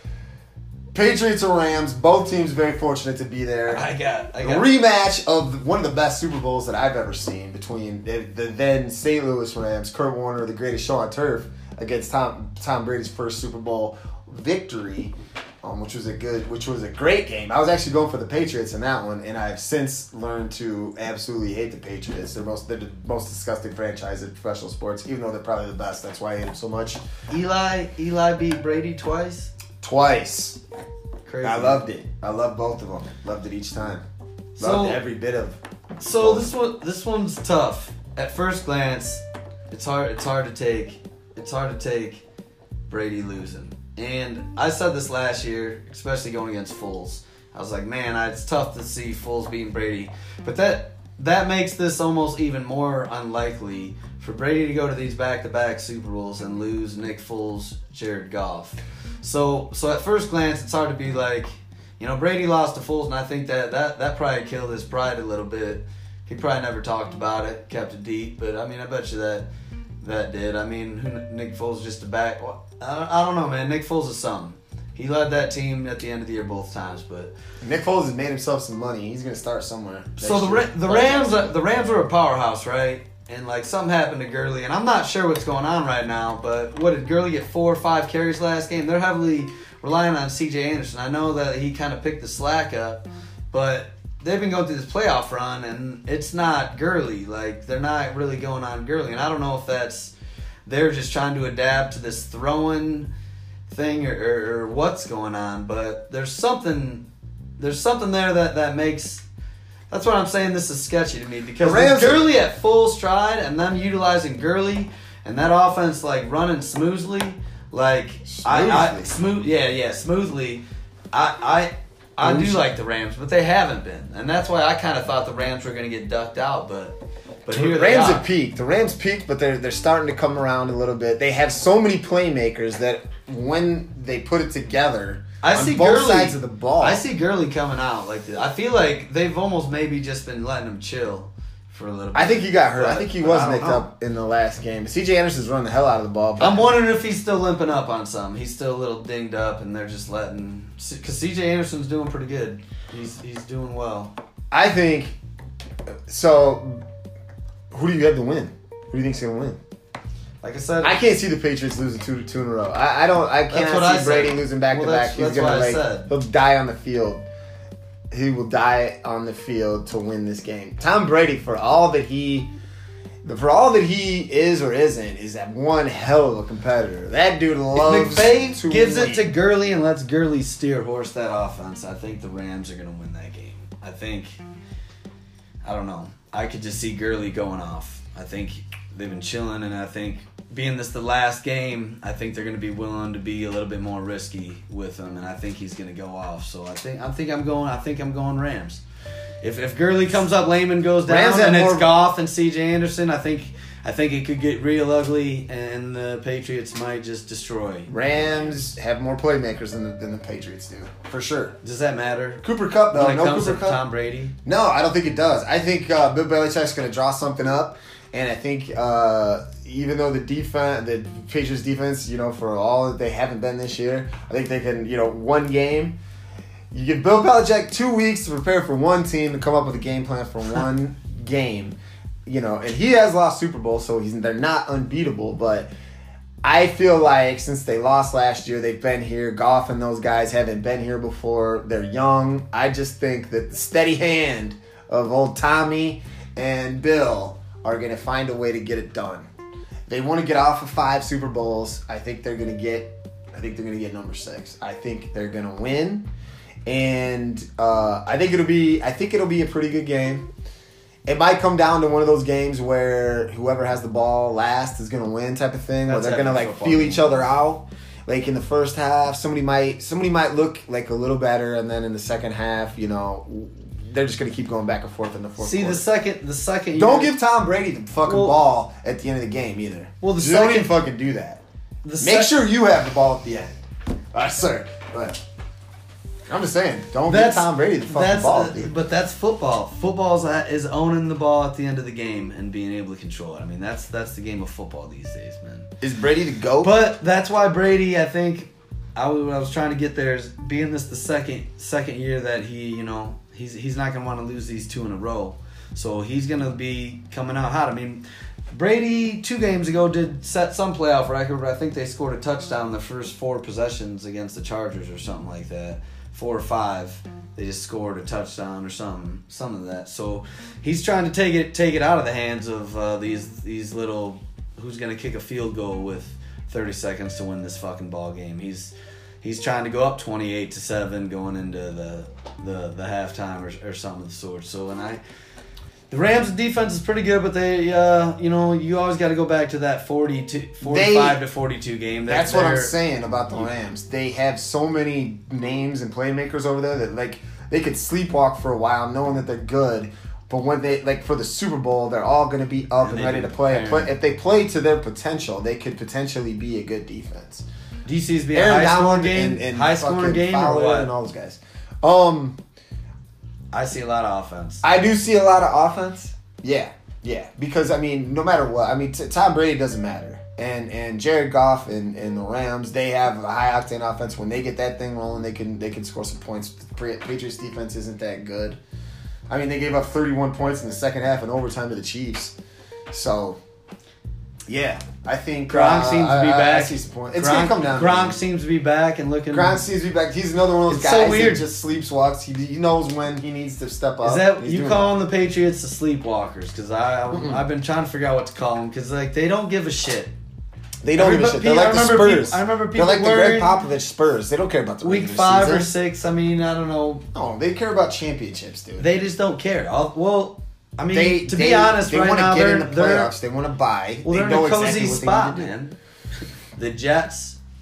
Patriots or Rams? Both teams very fortunate to be there. I got I A got rematch of one of the best Super Bowls that I've ever seen between the, the then Saint Louis Rams, Kurt Warner, the greatest show on turf, against Tom Tom Brady's first Super Bowl victory, um, which was a good, which was a great game. I was actually going for the Patriots in that one, and I've since learned to absolutely hate the Patriots. They're most they're the most disgusting franchise in professional sports, even though they're probably the best. That's why I hate them so much. Eli Eli beat Brady twice. Twice. Crazy. I loved it. I loved both of them. Loved it each time. Loved So- every bit of. So this one this one's tough. At first glance, it's hard it's hard to take it's hard to take Brady losing. And I said this last year, especially going against Foles. I was like, man, I- it's tough to see Foles beating Brady. But that that makes this almost even more unlikely for Brady to go to these back-to-back Super Bowls and lose Nick Foles, Jared Goff. So so at first glance, it's hard to be like, you know, Brady lost to Foles, and I think that, that, that probably killed his pride a little bit. He probably never talked about it, kept it deep, but I mean, I bet you that that did. I mean, who, Nick Foles just a back. Well, I, don't, I don't know, man. Nick Foles is something. He led that team at the end of the year both times, but Nick Foles has made himself some money. He's going to start somewhere. so the next Ra- year. the Rams uh, the Rams are a powerhouse, right? And like something happened to Gurley, and I'm not sure what's going on right now. But what did Gurley get four or five carries last game? They're heavily relying on C J Anderson. I know that he kind of picked the slack up, but they've been going through this playoff run, and it's not Gurley. Like they're not really going on Gurley, and I don't know if that's they're just trying to adapt to this throwing thing or, or, or what's going on. But there's something there's something there that that makes. That's what I'm saying. This is sketchy to me because The Rams with are- Gurley at full stride and them utilizing Gurley and that offense like running smoothly, like I, I Smoothly. smooth, yeah, yeah, smoothly. I, I, I do like the Rams, but they haven't been, and that's why I kind of thought the Rams were going to get ducked out. But but here the they Rams are. have peaked. The Rams peaked, but they're they're starting to come around a little bit. They have so many playmakers that when they put it together, I on see both Gurley, sides of the ball, I see Gurley coming out like this. I feel like they've almost maybe just been letting him chill for a little bit. I think he got hurt. But- I think he but was I don't nicked know. up in the last game. C J Anderson's running the hell out of the ball. But I'm wondering if he's still limping up on some. He's still a little dinged up, and they're just letting because C J Anderson's doing pretty good. He's he's doing well. I think so. Who do you have to win? Who do you think's gonna win? Like I said, I can't see the Patriots losing two two in a row. I, I don't. I That's cannot what see I said. Brady losing back Well, to that's- back. He's that's gonna what I like said. he'll die on the field. He will die on the field to win this game. Tom Brady, for all that he, for all that he is or isn't, is that one hell of a competitor. That dude loves If McVay to gives win. it to Gurley and lets Gurley steer horse that offense, I think the Rams are going to win that game. I think, I don't know. I could just see Gurley going off. I think they've been chilling, and I think being this the last game, I think they're going to be willing to be a little bit more risky with him, and I think he's going to go off. So I think I think I'm going. I think I'm going Rams. If if Gurley comes up, Lehman goes down, Rams have and it's more- Goff and C J Anderson, I think I think it could get real ugly, and the Patriots might just destroy. Rams have more playmakers than the, than the Patriots do, for sure. Does that matter? Cooper Kupp, though, When it no comes Cooper to Kupp. Tom Brady? No, I don't think it does. I think uh, Bill Belichick's going to draw something up, and I think uh, even though the defense, the Patriots defense, you know, for all that they haven't been this year, I think they can, you know, one game. You give Bill Belichick two weeks to prepare for one team to come up with a game plan for one game, you know, and he has lost Super Bowl, so he's they're not unbeatable, but I feel like since they lost last year, they've been here. Goff and those guys haven't been here before. They're young. I just think that the steady hand of old Tommy and Bill are going to find a way to get it done. They want to get off of five Super Bowls. I think they're going to get. I think they're going to get number six. I think they're going to win, and uh, I think it'll be. I think it'll be a pretty good game. It might come down to one of those games where whoever has the ball last is going to win, type of thing, That's where they're going to every like football feel game. each other out. Like in the first half, somebody might somebody might look like a little better, and then in the second half, you know, they're just going to keep going back and forth in the fourth See, quarter. the second, the second. Don't year- give Tom Brady the fucking Well- ball at the end of the game either. Well, the Just don't even second- fucking do that. the Make sec- sure you have the ball at the end. Uh, sir, but I'm just saying, don't give That's Tom Brady the fucking that's, ball, uh, dude. But that's football. Football is, uh, is owning the ball at the end of the game and being able to control it. I mean, that's that's the game of football these days, man. Is Brady the GOAT? But that's why Brady, I think, I was, what I was trying to get there is being this the second second year that he, you know, he's he's not gonna want to lose these two in a row, so he's gonna be coming out hot. I mean, Brady two games ago did set some playoff record, but I think they scored a touchdown the first four possessions against the Chargers or something like that, four or five. They just scored a touchdown or something, some of that. So he's trying to take it take it out of the hands of uh, these these little who's gonna kick a field goal with thirty seconds to win this fucking ball game. He's he's trying to go up twenty-eight to seven going into the the, the halftime or, or something of the sort. So and I the Rams' defense is pretty good, but they uh, you know, you always got to go back to that forty-two, forty-five to forty-two game. They're- That's what I'm they're- saying about the Rams. They have so many names and playmakers over there that like they could sleepwalk for a while knowing that they're good. But when they like for the Super Bowl, they're all going to be up And and, they've ready to been play. preparing. Play. If they play to their potential, they could potentially be a good defense. D C's be a Aaron high scoring Donald game, and, and high scoring fucking game or Fowler what? and all those guys. Um, I see a lot of offense. I do see a lot of offense. Yeah, yeah. Because I mean, no matter what, I mean, t- Tom Brady doesn't matter, and and Jared Goff and, and the Rams, they have a high octane offense. When they get that thing rolling, they can they can score some points. The Patriots defense isn't that good. I mean, they gave up thirty-one points in the second half in overtime to the Chiefs. So, yeah, I think Gronk uh, seems to be I, I, back. I see some point. It's Gronk, gonna come down. to Gronk it. seems to be back and looking. Gronk seems to be back. He's another one of those It's guys so weird. that just sleepwalks. He, he knows when he needs to step up. Is that He's you doing calling the Patriots the sleepwalkers? Because I Mm-mm. I've been trying to figure out what to call them because like they don't give a shit. They don't give a Everybody- shit. They're I like the remember Spurs. peop- I remember They're people like the Greg worrying- Popovich Spurs. They don't care about the Week regular five season. or six. I mean, I don't know. No, they care about championships, dude. They just don't care. I'll, well, I mean, They, to they, be honest, they right wanna now get they're in the they're playoffs. They want to buy. well, they they're know in a cozy exactly what spot, they need to do. man. The Jets,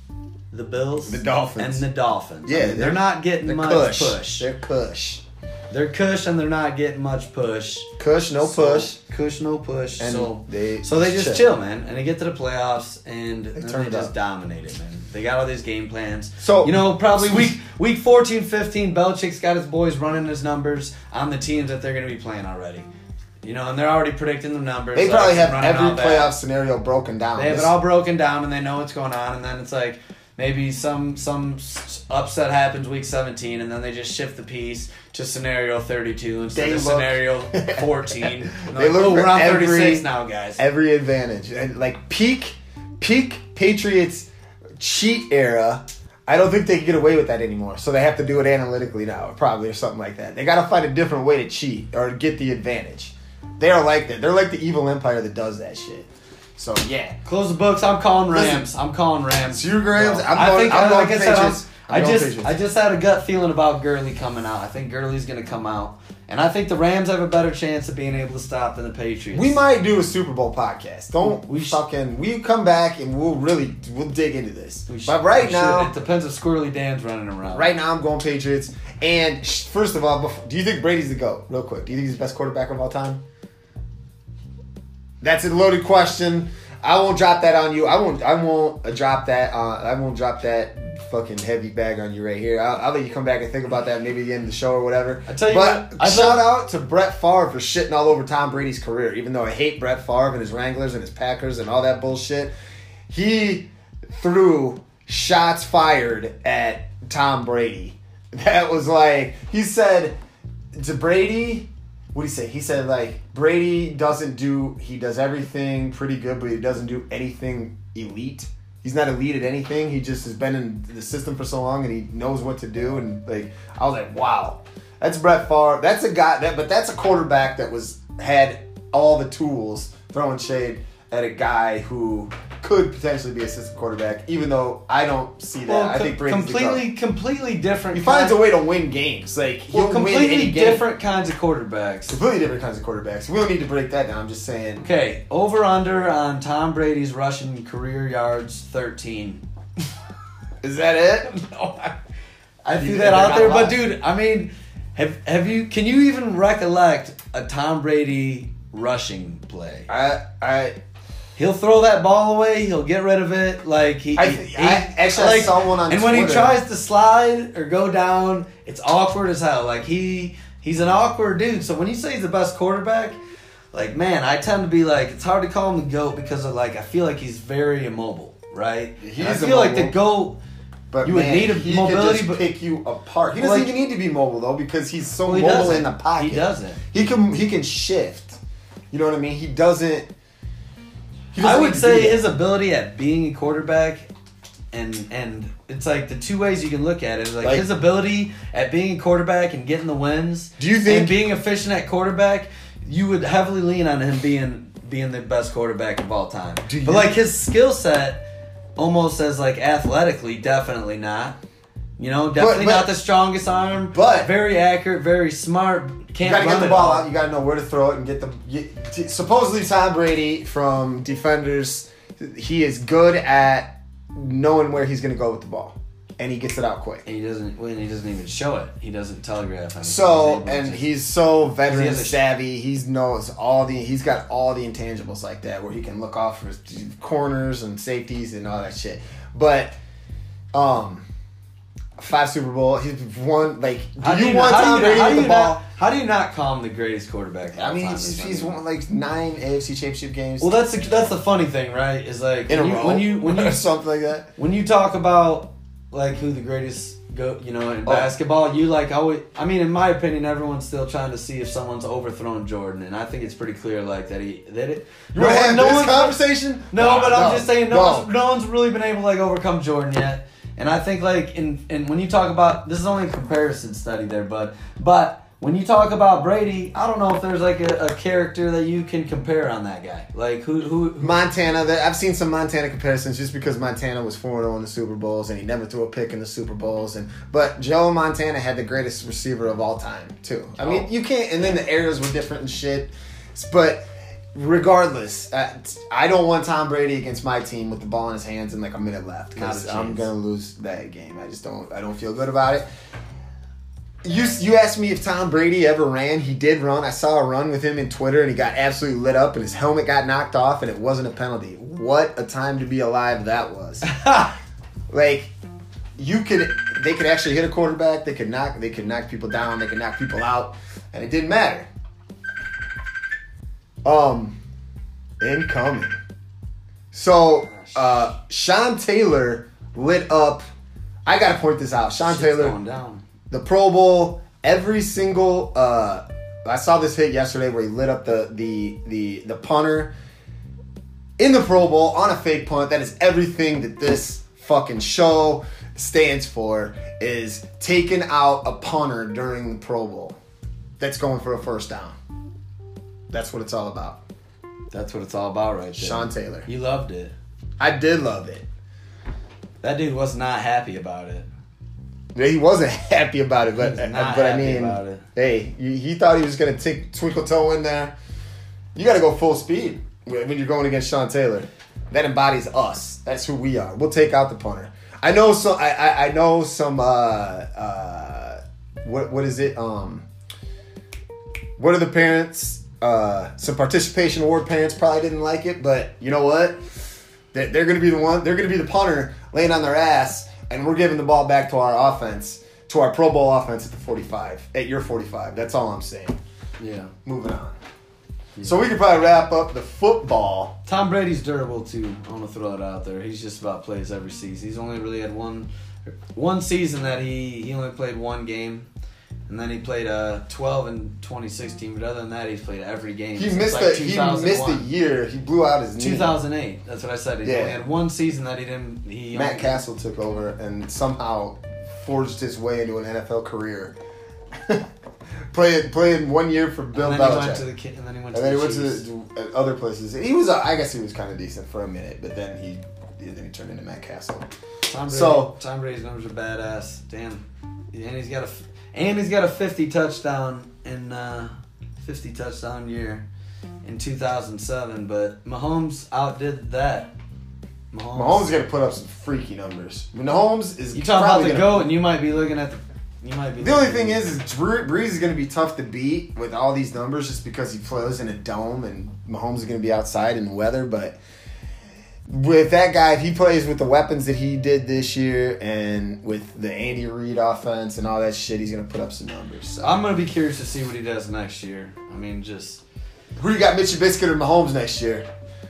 the Bills, The Dolphins. and the Dolphins. Yeah, I mean, they're, they're- not getting They're much cush. push. They're cush. They're cush and they're not getting much push. Cush, no So, push. Cush, no push. And so they so they just chill. chill, man, and they get to the playoffs and they, turn they it just up. dominate it, man. They got all these game plans. So- you know, probably week week fourteen, fifteen, Belichick's got his boys running his numbers on the teams that they're going to be playing already. You know, and they're already predicting the numbers. They like, probably have running every all that. playoff scenario broken down. They have This- it all broken down, and they know what's going on. And then it's like maybe some some s- upset happens week seventeen, and then they just shift the piece to scenario thirty-two instead They of look- scenario fourteen. And They like, look oh, we're for on every- thirty-six now, guys. Every advantage. And like peak, peak Patriots cheat era. I don't think they can get away with that anymore. So they have to do it analytically now, probably, or something like that. They got to find a different way to cheat or get the advantage. They are like that. They're like the evil empire that does that shit. So yeah. Close the books. I'm calling Listen, Rams. I'm calling Rams. It's you, Rams. I'm I going- think, I'm uh, going like I said, I'm- Patriots. I'm I going just, Patriots. I just had a gut feeling about Gurley coming out. I think Gurley's going to come out, and I think the Rams have a better chance of being able to stop than the Patriots. We might do a Super Bowl podcast. Don't We we sh- fucking we come back and we'll really we'll dig into this. We should- but right we now, should. It depends if Squirrely Dan's running around. right now I'm going Patriots. And sh- first of all, before, do you think Brady's the GOAT? Real quick, do you think he's the best quarterback of all time? That's a loaded question. I won't drop that on you. I won't. I won't uh, drop that. Uh, I won't drop that fucking heavy bag on you right here. I'll, I'll let you come back and think about that maybe at the end of the show or whatever. I tell you but what, I shout love- out to Brett Favre for shitting all over Tom Brady's career. Even though I hate Brett Favre and his Wranglers and his Packers and all that bullshit, he threw shots fired at Tom Brady. That was like he said to Brady. What did he say? He said, like, Brady doesn't do, he does everything pretty good, but he doesn't do anything elite. He's not elite at anything. He just has been in the system for so long and he knows what to do. And, like, I was like, wow. That's Brett Favre. That's a guy, that, but that's a quarterback that was, had all the tools throwing shade at a guy who could potentially be a assistant quarterback, even though I don't see that. Well, I co- think Brady's the completely, GOAT. completely different. He finds kind- a way to win games. Like, he'll Well, win completely any game. different kinds of quarterbacks. Completely different kinds of quarterbacks. We don't need to break that down. I'm just saying. Okay, over under on Tom Brady's rushing career yards thirteen. Is that it? No, I, I You threw think that they're out not there, but lying? dude, I mean, have have you? Can you even recollect a Tom Brady rushing play? I I He'll throw that ball away. He'll get rid of it. Like he, I, he- I actually I like, saw one on and when he Twitter. tries to slide or go down, it's awkward as hell. Like he he's an awkward dude. So when you say he's the best quarterback, like man, I tend to be like it's hard to call him the GOAT because of like I feel like he's very immobile, right? He And I is feel like the immobile. GOAT. But you would man, need a he mobility, could just but- pick you apart. He Well, doesn't like- even need to be mobile though because he's so Well, he mobile doesn't. in the pocket. He doesn't. He can he can shift. You know what I mean? He doesn't. He I doesn't would need to say do that. his ability at being a quarterback, and and it's like the two ways you can look at it. Like, Like- his ability at being a quarterback and getting the wins. Do you think- and being efficient at quarterback, you would heavily lean on him being being the best quarterback of all time. Do But you- like his skill set, almost as like athletically, definitely not. You know, definitely but- not the strongest arm. but- very accurate, very smart. You Can't gotta run get the it ball all. out. You gotta know where to throw it and get the. Get, t- supposedly, Tom Brady from defenders, he is good at knowing where he's gonna go with the ball, and he gets it out quick. And he doesn't. Well, he doesn't even show it. He doesn't telegraph. anything. So He's able to and just- he's so veteran He has a- savvy. He knows all the. He's got all the intangibles like that, where he can look off for his corners and safeties and all that shit. But, um, five Super Bowl. He's won. Like, do How do you you, want how do Tom you, Brady how with do the you ball? not, how do you not call him the greatest quarterback of all I mean, time? he's, is he's what I won mean. like nine A F C Championship games. Well, that's the, that's the funny thing, right? Is like in a when you, row, when you when you or something like that. when you talk about like who the greatest go, you know, in Oh. basketball, you like always. I mean, in my opinion, everyone's still trying to see if someone's overthrown Jordan, and I think it's pretty clear, like that he that it. You want to have no this one's- conversation? No, but I'm no, just saying, no, no. one's, no one's really been able to like overcome Jordan yet. And I think like in and when you talk about this is only a comparison study there, but but when you talk about Brady, I don't know if there's like a, a character that you can compare on that guy. Like who who, who Montana. That I've seen some Montana comparisons just because Montana was four and oh in the Super Bowls and he never threw a pick in the Super Bowls. And but Joe Montana had the greatest receiver of all time too. I mean, Oh. you can't. And then the eras were different and shit. But regardless, uh, I don't want Tom Brady against my team with the ball in his hands and like a minute left because Not a I'm chance. gonna lose that game. I just don't. I don't feel good about it. You you asked me if Tom Brady ever ran. He did run. I saw a run with him in Twitter, and he got absolutely lit up, and his helmet got knocked off, and it wasn't a penalty. What a time to be alive that was! Like, you could, they could actually hit a quarterback. They could knock, they could knock people down. They could knock people out, and it didn't matter. Um, incoming. So, uh, Sean Taylor lit up. I gotta point this out. Sean Shit's Taylor. going down. The Pro Bowl, every single uh I saw this hit yesterday where he lit up the the the the punter in the Pro Bowl on a fake punt. That is everything that this fucking show stands for, is taking out a punter during the Pro Bowl that's going for a first down. That's what it's all about. That's what it's all about right there. Sean Taylor. You loved it. I did love it. That dude was not happy about it. He wasn't happy about it, but He's not but I happy mean, about it. hey, he, he thought he was gonna take twinkle toe in there. You got to go full speed when you're going against Sean Taylor. That embodies us. That's who we are. We'll take out the punter. I know some. I I, I know some. Uh, uh, what what is it? Um, what are the parents? Uh, some participation award parents probably didn't like it, but you know what? They're, they're gonna be the one. They're gonna be the punter laying on their ass. And we're giving the ball back to our offense, to our Pro Bowl offense at the forty-five, at your forty-five. That's all I'm saying. Yeah. Moving on. Yeah. So we could probably wrap up the football. Tom Brady's durable too. I want to throw it out there. He's just about plays every season. He's only really had one one season that he, he only played one game. And then he played uh, twelve in twenty sixteen. But other than that, he's played every game. He since missed like a he missed a year. He blew out his knee. two thousand eight. That's what I said. He Yeah. only had one season that he didn't. He Matt only, Castle took over and somehow forged his way into an N F L career. playing playing one year for Bill and then Belichick. He went to the, ki- and then he went and to then the he went to, Chiefs. the, to other places. He was, uh, I guess, he was kind of decent for a minute, but then he, then he turned into Matt Castle. Tom Brady, So- Tom Brady's numbers are badass. Damn, and he's got a and he's got a fifty touchdown in uh, fifty touchdown year in two thousand seven. But Mahomes outdid that. Mahomes, Mahomes is going to put up some freaky numbers. Mahomes is You talking about probably the gonna- goat, and you might be looking at the. You might be. The only looking- thing is, is Bre- Breeze is going to be tough to beat with all these numbers just because he plays in a dome and Mahomes is going to be outside in the weather. But with that guy, if he plays with the weapons that he did this year and with the Andy Reid offense and all that shit, he's going to put up some numbers. So. I'm gonna be curious to see what he does next year. I mean, just. Who do you got, Mitchie Biscuit or Mahomes next year?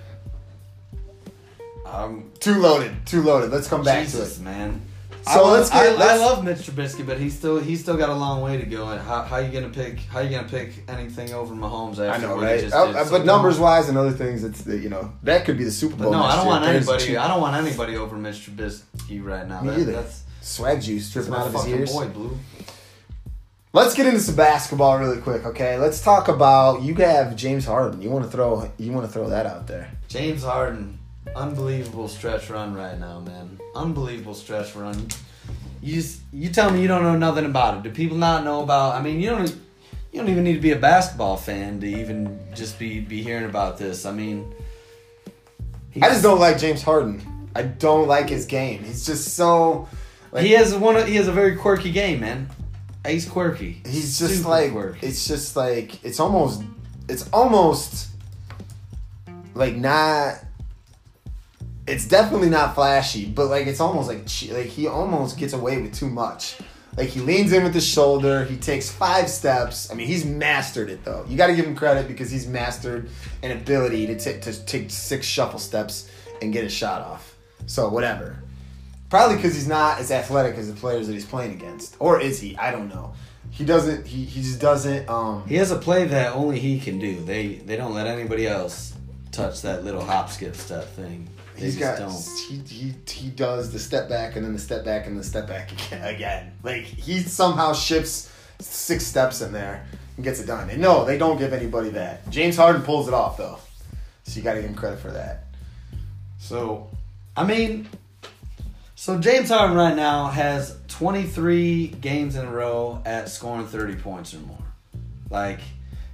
Um, Too loaded. Too loaded. Let's come back Jesus, to it. man. So I love, let's get. I, let's, I love Mitch Trubisky, but he's still he's still got a long way to go. And how how you gonna pick how you gonna pick anything over Mahomes after I know, what he right? just Uh, did? uh, So but numbers wise and other things, it's the, you know that could be the Super But Bowl. no, next I don't year. want There's the anybody. cheap- I don't want anybody over Mitch Trubisky right now. Me That- either. That's, Swag juice that's dripping my out of his fucking ears. boy, Blue. Let's get into some basketball really quick, okay? Let's talk about you have James Harden. You want to throw you want to throw that out there? James Harden, unbelievable stretch run right now, man. Unbelievable stretch run. You just you tell me you don't know nothing about it. Do people not know about? I mean, you don't you don't even need to be a basketball fan to even just be be hearing about this. I mean, I just don't like James Harden. I don't like his game. He's just so like he has one. Of, he has a very quirky game, man. He's quirky. he's just Super like quirky. it's just like it's almost it's almost like not it's definitely not flashy, but like it's almost like che- like he almost gets away with too much. Like he leans in with his shoulder, he takes five steps. I mean, he's mastered it though. You got to give him credit because he's mastered an ability to take to take six shuffle steps and get a shot off. So whatever. Probably because he's not as athletic as the players that he's playing against, or is he? I don't know. He doesn't. He, he just doesn't. Um, He has a play that only he can do. They they don't let anybody else touch that little hop skip step thing. They He's just got don't. he, he he does the step back and then the step back and the step back again. again. Like he somehow shifts six steps in there and gets it done. And no, they don't give anybody that. James Harden pulls it off though, so you got to give him credit for that. So, I mean, so James Harden right now has twenty-three games in a row at scoring thirty points or more. Like,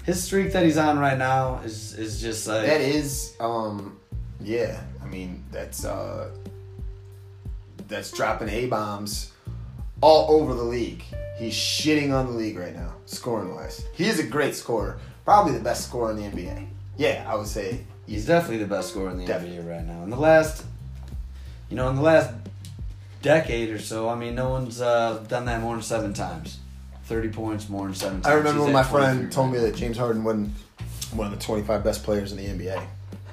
his streak that he's on right now is is just like That is, um, yeah. I mean, that's uh, that's dropping A bombs all over the league. He's shitting on the league right now, scoring wise. He is a great scorer, probably the best scorer in the N B A. Yeah, I would say he's definitely the best scorer in the Definitely. N B A right now. In the last, you know, in the last decade or so, I mean, no one's uh, done that more than seven times. Thirty points more than seven times. I remember He's when my at friend twenty-three told me right that James Harden wasn't one of the twenty-five best players in the N B A.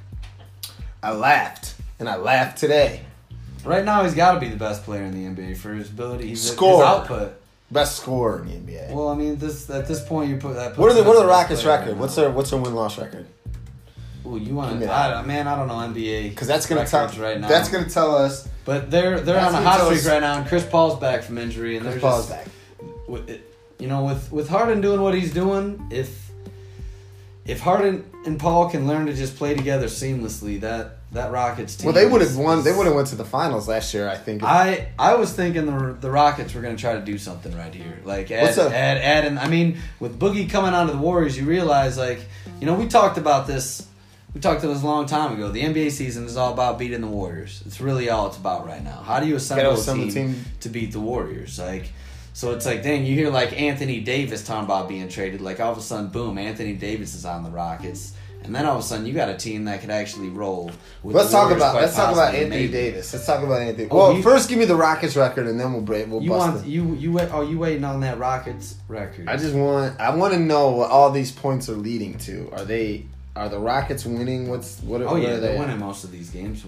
I laughed, and I laughed today. now. Right now, he's got to be the best player in the N B A for his ability, his, his Score. output. Best scorer in the N B A. Well, I mean, this at this point, you put that. What are the What are the puts him as Rockets' the best player record? right What's now. their What's their win loss record? Ooh, you want Give me to? that. I, man, I don't know N B A Because that's gonna tell. records right now. That's gonna tell us. But they're they're That's on a gonna hot tell streak us- right now, and Chris Paul's back from injury, and Chris they're Paul's just back. with it, you know, with with Harden doing what he's doing, if if Harden and Paul can learn to just play together seamlessly, that that Rockets team. Well, they would is- have won. is- They would have went to the finals last year. I think. I I was thinking the the Rockets were going to try to do something right here, like add What's up? add add and I mean with Boogie coming onto the Warriors, you realize like you know we talked about this. We talked about this a long time ago. The N B A season is all about beating the Warriors. It's really all it's about right now. How do you assemble, Gotta a assemble team, a team. to beat the Warriors? Like, so it's like, dang, you hear like Anthony Davis talking about being traded. Like all of a sudden, boom, Anthony Davis is on the Rockets, and then all of a sudden you got a team that could actually roll. With Let's the talk Warriors about. quite Let's talk about possibly, Anthony maybe. Davis. Let's talk about Anthony. Oh, well, you- first give me the Rockets record, and then we'll break. We'll You bust want it. you you wait? Oh, you waiting on that Rockets record? I just want. I want to know what all these points are leading to. Are they? Are the Rockets winning? What's what? oh what yeah, are they're they? winning most of these games.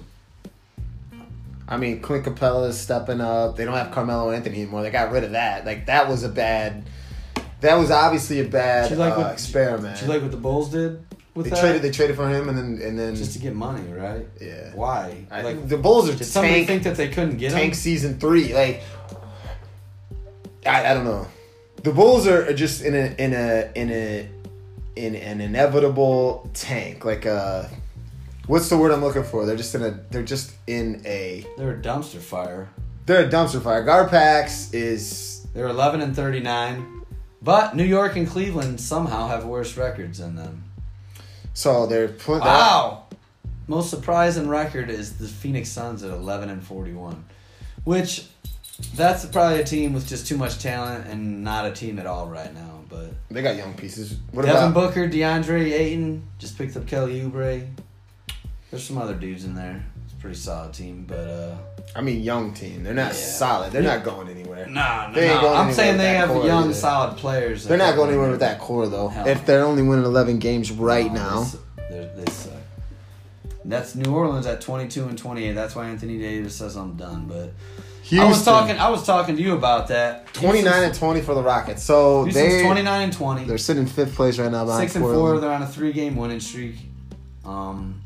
I mean, Clint Capella is stepping up. They don't have Carmelo Anthony anymore. They got rid of that. Like that was a bad. That was obviously a bad Did you like uh, what- experiment. Did you like what the Bulls did with they that? traded. They traded for him, and then and then just to get money, right? yeah. Why? I, like, the Bulls are did somebody tank, think that they couldn't get tank him? season three. Like I, I don't know. The Bulls are just in a in a in a in an inevitable tank. Like uh what's the word I'm looking for? They're just in a they're just in a They're a dumpster fire. they're a dumpster fire. Garpax is They're eleven and thirty-nine, but New York and Cleveland somehow have worse records than them. so they're put Wow. Most surprising record is the Phoenix Suns at eleven and forty-one, which that's probably a team with just too much talent and not a team at all right now. But they got young pieces. What Devin about Booker, DeAndre Ayton just picked up Kelly Oubre. There's some other dudes in there. It's a pretty solid team, but uh, I mean young team. They're not Yeah. solid. They're Yeah. not going anywhere. nah, They ain't nah. going I'm anywhere saying with they that have core young, either. solid players. that They're not can going win. anywhere with that core though. Hell if no. they're only winning eleven games right No, now. They, su- they're- they suck. That's New Orleans at twenty-two and twenty-eight. That's why Anthony Davis says I'm done. But I was talking. I was talking to you about that. twenty-nine and twenty for the Rockets. So Houston's they twenty-nine and twenty. they're sitting fifth place right now behind Six and four. Portland. They're on a three-game winning streak. Um,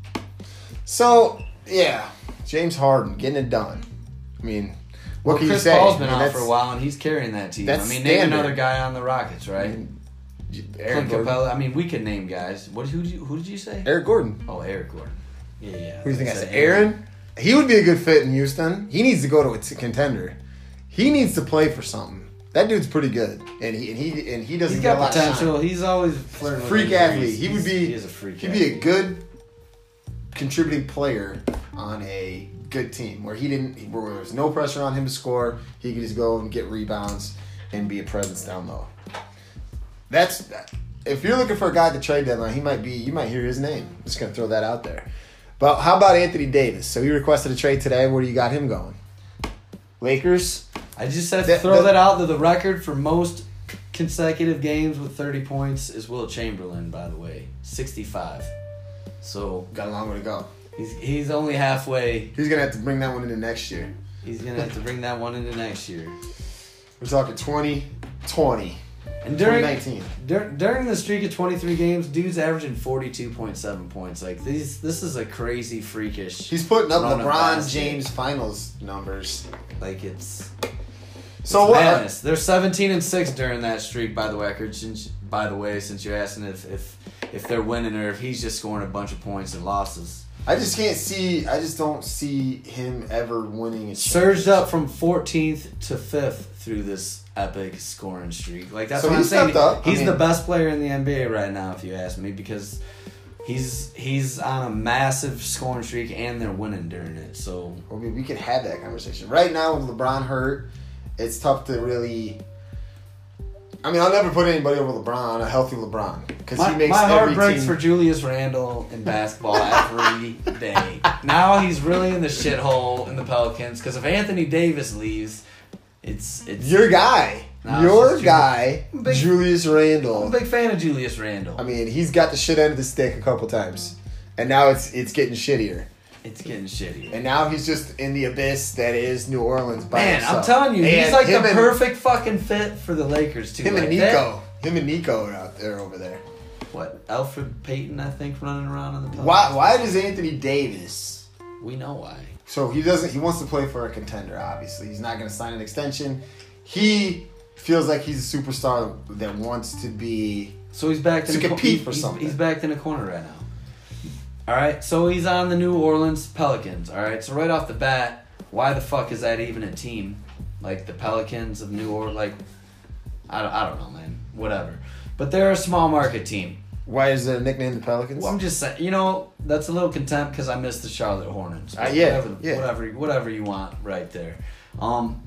So yeah, James Harden getting it done. I mean, what well, can Chris you say? Paul's been I mean, out for a that's- while, and he's carrying that team. I that's mean, name standard. another guy on the Rockets, I right? mean, Clint Eric Gordon. Capella. I mean, we could name guys. What? Who did you? Who did you say? Eric Gordon. Oh, Eric Gordon. Yeah, yeah. Who do you think I said said? Aaron. He would be a good fit in Houston. He needs to go to a t- contender. He needs to play for something. That dude's pretty good, and he and he and he doesn't He's get a got lot of potential. shine. He's always flirting with Freak injuries. athlete. He would He's- be. He is a freak. He'd be a athlete. good contributing player on a good team where he didn't, where there was no pressure on him to score. He could just go and get rebounds and be a presence down low. That's if you're looking for a guy at the trade deadline, he might be. You might hear his name. I'm just gonna throw that out there. But how about Anthony Davis? So he requested a trade today. Where do you got him going? Lakers. I just have to That- throw that- that out that the record for most consecutive games with thirty points is Will Chamberlain, by the way, sixty-five. So Got a long way to go. he's he's only halfway. He's gonna have to bring that one into next year. He's gonna have to bring that one into next year. We're talking twenty twenty. And during twenty nineteen. dur- during the streak of twenty-three games, dude's averaging forty-two point seven points. Like these, this is a crazy freakish. He's putting up run of LeBron basket. James finals numbers. Like it's So It's what? madness. They're seventeen and six during that streak. By the record, since by the way, since you're asking if if if they're winning or if he's just scoring a bunch of points and losses. I just can't see. I just don't see him ever winning. A Surged up from fourteenth to fifth through this epic scoring streak. Like that's So what he I'm saying. stepped up. I He's mean- the best player in the N B A right now, if you ask me, because he's he's on a massive scoring streak and they're winning during it. So I mean, we could have that conversation. Right now, with LeBron hurt, it's tough to really. I mean, I'll never put anybody over LeBron, a healthy LeBron, because my, he makes my heart every breaks team. for Julius Randle in basketball every day. Now he's really in the shithole in the Pelicans because if Anthony Davis leaves, it's it's. Your guy, No, it's your just guy, I'm big- Julius I'm a Randle. big fan of Julius Randle. I mean, he's got the shit end of the stick a couple times, and now it's it's getting shittier. It's getting shitty. And now he's just in the abyss that is New Orleans. By Man, himself. I'm telling you, he's And like the him and- perfect fucking fit for the Lakers too. Him like and Nico, him and Nico are out there over there. That, what Alfred Payton, I think, running around in the Pelicans. Why? Why does Anthony Davis? We know why. So he doesn't. He wants to play for a contender. Obviously, he's not going to sign an extension. He feels like he's a superstar that wants to be. So he's back To in the compete he's, for he's- something. He's backed in a corner right now. All right, so he's on the New Orleans Pelicans. All right, so right off the bat, why the fuck is that even a team? Like the Pelicans of New Orleans, like I don't, I don't know, man. Whatever, but they're a small market team. Why is their nickname the Pelicans? Well, I'm just saying, you know, that's a little contempt because I miss the Charlotte Hornets. Uh, yeah, whatever, yeah. whatever, whatever you want, right there. Um,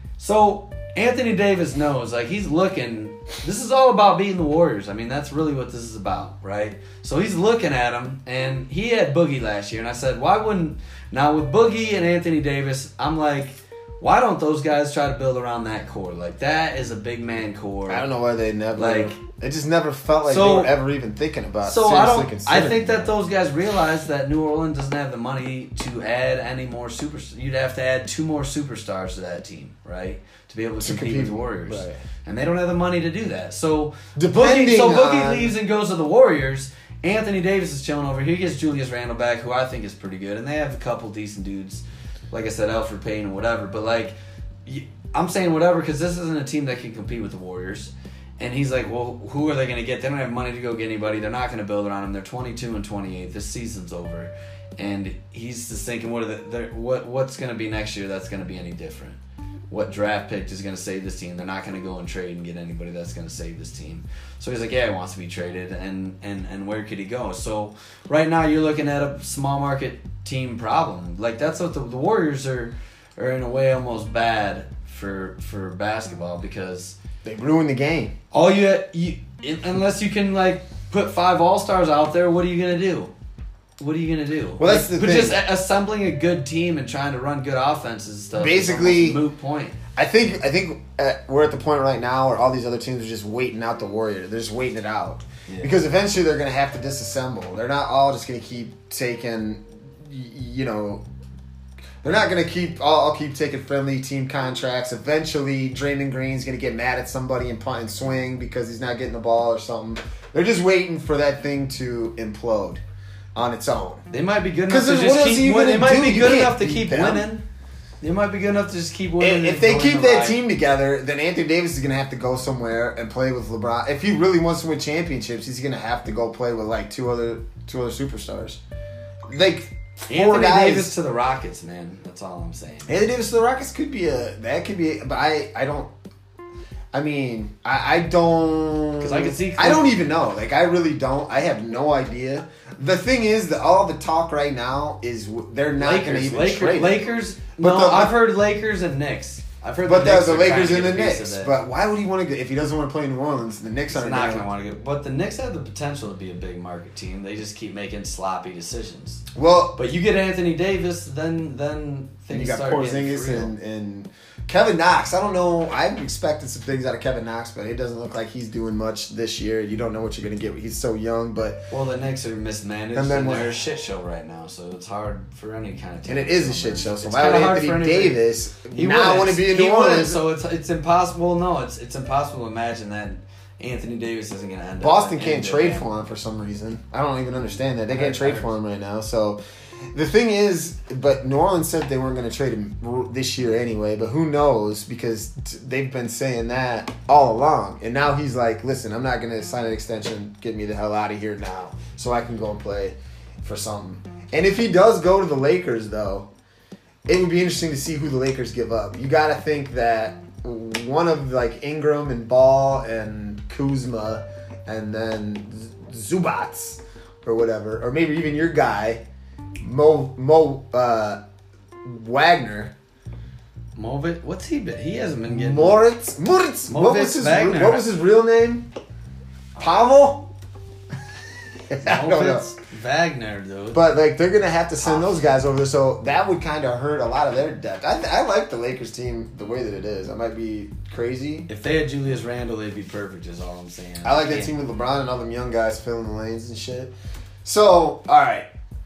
so Anthony Davis knows, like he's looking. This is all about beating the Warriors. I mean, that's really what this is about, right? So he's looking at him, and he had Boogie last year, and I said, why wouldn't now with Boogie and Anthony Davis? I'm like, why don't those guys try to build around that core? Like that is a big man core. I don't know why they never. Like- it just never felt like So- they were ever even thinking about. So I seriously don't. I considering think that it. those guys realize that New Orleans doesn't have the money to add any more super. You'd have to add two more superstars to that team, right, to be able to, To compete, compete, with the Warriors, right. and they don't have the money to do that. So Depending Boogie, so Boogie on- leaves and goes to the Warriors. Anthony Davis is chilling over here. He gets Julius Randle back, who I think is pretty good, and they have a couple decent dudes, like I said, Alfred Payne and whatever. But like, y- I'm saying whatever because this isn't a team that can compete with the Warriors. And he's like, well, who are they going to get? They don't have money to go get anybody. They're not going to build around him. They're twenty-two and twenty-eight. This season's over. And he's just thinking, what are the, they're- what what's going to be next year that's going to be any different? What draft pick is going to save this team? They're not going to go and trade and get anybody that's going to save this team. So he's like, yeah, he wants to be traded. And, and, and where could he go? So right now you're looking at a small market team problem. Like that's what the, the Warriors are, are in a way almost bad for for basketball because they ruined the game. all you, you unless you can like put five all stars out there, what are you gonna do? What are you gonna do? Well, that's like, the but thing. just a- assembling a good team and trying to run good offenses and stuff. Basically- is almost a moot point. I think I think at, we're at the point right now where all these other teams are just waiting out the Warriors. They're just waiting it out Yeah. because eventually they're going to have to disassemble. They're not all just going to keep taking, y- you know, they're not going to keep all, all keep taking friendly team contracts. Eventually, Draymond Green's going to get mad at somebody and punt and swing because he's not getting the ball or something. They're just waiting for that thing to implode on its own. They might be good enough 'Cause to what just else are you keep winning. They gonna might do? be You good can't enough to beat keep them. winning. They might be good enough to just keep winning. If, and if they go in keep the that ride. team together, then Anthony Davis is going to have to go somewhere and play with LeBron. If he really wants to win championships, he's going to have to go play with like two other two other superstars. Like four Anthony guys. Davis to the Rockets, man. That's all I'm saying. Anthony Davis to the Rockets could be a that could be, a, but I I don't. I mean, I, I don't. 'Cause I could see- I don't even know. Like, I really don't. I have no idea. The thing is that all the talk right now is w- they're not going to Lakers, even Lakers, trade him. Lakers. But no, the- I've heard Lakers and Knicks. I've heard, But the there's Knicks the are trying Lakers to and the get a piece Knicks. of it. But why would he want to? If he doesn't want to play in New Orleans, the Knicks He's aren't not going going to want to go. But the Knicks have the potential to be a big market team. They just keep making sloppy decisions. Well, But you get Anthony Davis, then then things you got start getting Porzingis real. and, and Kevin Knox. I don't know. I'm expecting some things out of Kevin Knox, but it doesn't look like he's doing much this year. You don't know what you're going to get. He's so young, but Well, the Knicks are mismanaged, And and, then what- they're a shit show right now. So it's hard for any kind of team. and it is a shit show. So It's why would kinda hard for Anthony anybody- Davis He now wouldn't. want to be in He New wouldn't, Orleans? So it's it's impossible. No, it's it's impossible to imagine that Anthony Davis isn't going to end Boston up. can't trade for him for some reason. I don't even understand that. They can't trade for him right now. So the thing is, but New Orleans said they weren't going to trade him r- this year anyway, but who knows because t- they've been saying that all along. And now he's like, listen, I'm not going to sign an extension. Get me the hell out of here now so I can go and play for something. And if he does go to the Lakers, though, it would be interesting to see who the Lakers give up. You got to think that one of like Ingram and Ball and Kuzma, and then Zubats or whatever, or maybe even your guy, Mo Mo uh, Wagner. Movit, what's he been? He hasn't been getting. Moritz, Moritz. What was his Wagner. What was his real name? Pavel. I don't know. Movitz Wagner, dude. But like they're gonna have to send those guys over there, so that would kind of hurt a lot of their depth. I, I like the Lakers team the way that it is. I might be crazy. If they had Julius Randle, they'd be perfect. Is all I'm saying. I like that team with LeBron and all them young guys filling the lanes and shit. So all right,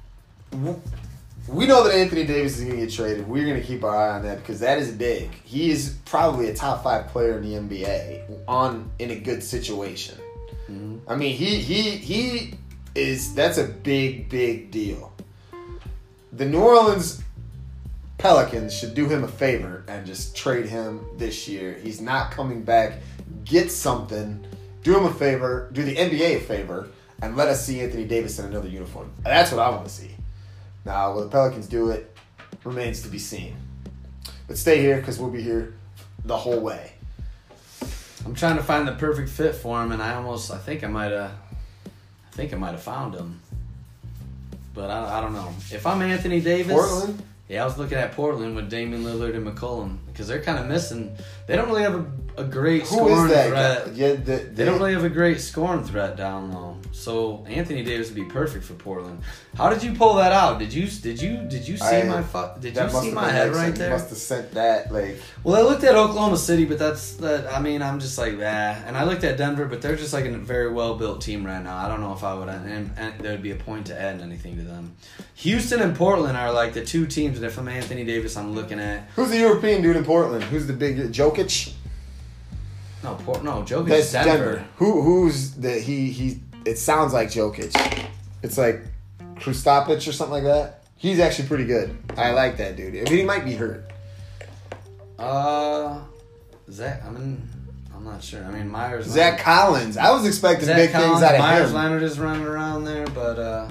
we know that Anthony Davis is gonna get traded. We're gonna keep our eye on that because that is big. He is probably a top five player in the N B A on in a good situation. Mm-hmm. I mean, he he he. is that's a big, big deal. The New Orleans Pelicans should do him a favor and just trade him this year. He's not coming back. Get something. Do him a favor. Do the N B A a favor. And let us see Anthony Davis in another uniform. That's what I want to see. Now, will the Pelicans do it? Remains to be seen. But stay here because we'll be here the whole way. I'm trying to find the perfect fit for him, and I almost, I think I might have... I think I might have found him, but I, I don't know. If I'm Anthony Davis, Portland. Yeah, I was looking at Portland with Damian Lillard and McCollum because they're kind of missing. They don't really have a, a great Who scoring is that threat. guy? Yeah, the, they, they they don't really have a great scoring threat down low. So Anthony Davis would be perfect for Portland. How did you pull that out? Did you did you did you see I, my fu- did that you must see have my been head like right sent- there? Must have sent that like. Well, I looked at Oklahoma City, but that's that. I mean, I'm just like, ah. And I looked at Denver, but they're just like a very well built team right now. I don't know if I would, and, and there would be a point to add anything to them. Houston and Portland are like the two teams that if I'm Anthony Davis, I'm looking at. Who's the European dude in Portland? Who's the big Jokic? No, Port. No, Jokic. That's Denver. Denver. Who? Who's the he? He. It sounds like Jokic. It's like Krustapich or something like that. He's actually pretty good. I like that dude. I mean, he might be hurt. Uh, Zach. I mean, I'm not sure. I mean, Myers. Zach Leonard. Collins. I was expecting Zach big Collins, things out of Myers him. Leonard is running around there, but uh.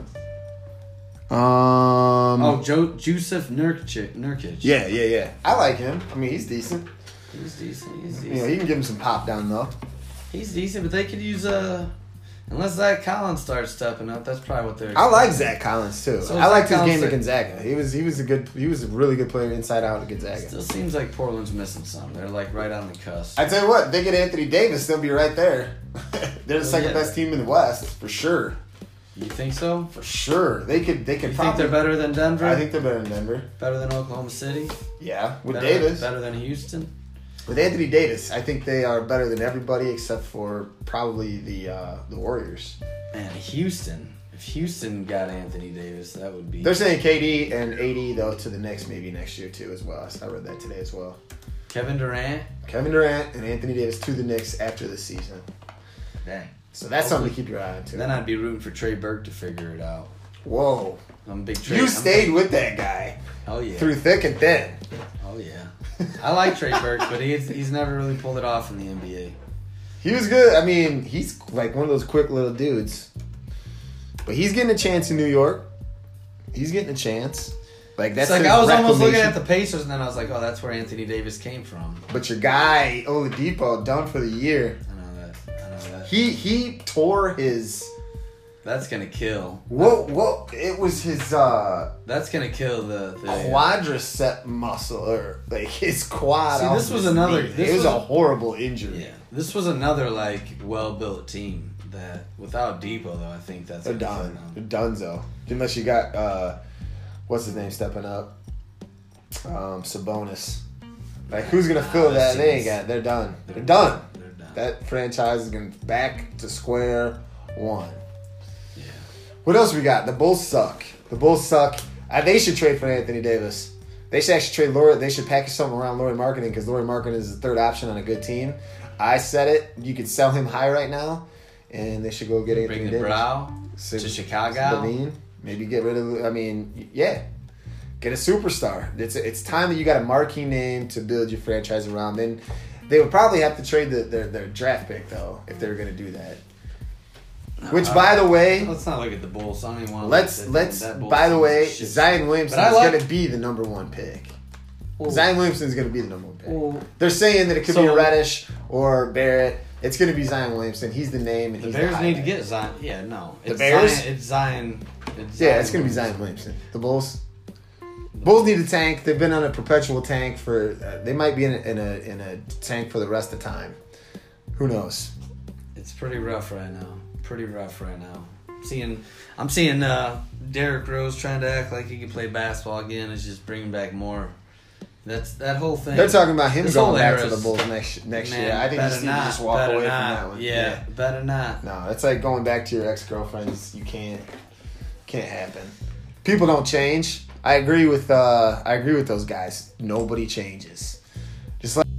Um. Oh, Joe Jusuf Nurkic. Nurkic. Yeah, yeah, yeah. I like him. I mean, he's decent. He's decent. He's decent. You know, he can give him some pop down though. He's decent, but they could use a. Unless Zach Collins starts stepping up, that's probably what they're. I like Zach Collins too. So I Zach liked his Collins game at are- Gonzaga. He was he was a good he was a really good player inside out at Gonzaga. Still seems like Portland's missing some. They're like right on the cusp. I tell you what, they get Anthony Davis, they'll be right there. They're the second yeah. best team in the West for sure. You think so? For sure, they could they could You think probably. they're better than Denver? I think they're better than Denver. better than Oklahoma City. Yeah, with better, Davis, better than Houston. with Anthony Davis, I think they are better than everybody except for probably the uh, the Warriors. Man, Houston. If Houston got Anthony Davis, that would be. They're saying K D and A D though to the Knicks maybe next year too as well. I read that today as well. Kevin Durant. Kevin Durant and Anthony Davis to the Knicks after the season. Dang. So that's something to keep your eye on too. Then I'd be rooting for Trey Burke to figure it out. Whoa. I'm a big Trey. You I'm stayed big- with that guy Oh yeah. through thick and thin. Oh yeah. I like Trey Burke, but he's he's never really pulled it off in the N B A. He was good. I mean, he's like one of those quick little dudes. But he's getting a chance in New York. He's getting a chance. Like that's It's like his I was almost looking reclamation. at the Pacers, and then I was like, oh, that's where Anthony Davis came from. But your guy Oladipo done for the year. I know that. I know that. He he tore his. That's gonna kill. What what? It was his uh, That's gonna kill the. the quadricep muscle or like his quad. See, off this was his another- knee. this it was, was a a- horrible injury. Yeah, this was another like well-built team that without Depot though, I think that's They're gonna kill done. them. They're donezo. Unless you got uh, what's his name stepping up, um, Sabonis. Like who's gonna Nah, fill that that? They ain't seems- got. They're done. They're, They're done. They're done. That franchise is going back to square one. Yeah. What else we got? The Bulls suck. The Bulls suck. Uh, they should trade for Anthony Davis. They should actually trade Laura. They should package something around Laurie Marketing because Laurie Marketing is the third option on a good team. I said it. You could sell him high right now, and they should go get Anthony Bring the Davis. Brow Sim- to Chicago. Levine. Maybe get rid of. I mean, yeah. Get a superstar. It's it's time that you got a marquee name to build your franchise around. Then they would probably have to trade the, their their draft pick though if they were going to do that. Which, Uh, by the way, Let's not look at the Bulls. I don't even want to. let's look at let's. that Bulls By the team. way, Shit. Zion Williamson But I is like- going to be the number one pick. Well, Zion Williamson's going to be the number one pick. Well, They're saying that it could so, be Reddish or Barrett. It's going to be Zion Williamson. He's the name, and the he's Bears the need to get Zion. Yeah, no. The It's Bears? Zion, it's Zion. It's Yeah, Zion it's going to be Zion Williamson. Williamson. The Bulls. Bulls need a tank. They've been on a perpetual tank for. Uh, they might be in a, in a in a tank for the rest of time. Who knows? It's pretty rough right now. Pretty rough right now. Seeing, I'm seeing uh, Derrick Rose trying to act like he can play basketball again. Is just bringing back more. That's that whole thing. They're talking about him This going whole back to era's- the Bulls next next Man, year. I think you better just need to not, just walk better away not. from that one. Yeah, better not. No, it's like going back to your ex girlfriends. You can't can't happen. People don't change. I agree with uh, I agree with those guys. Nobody changes. Just like.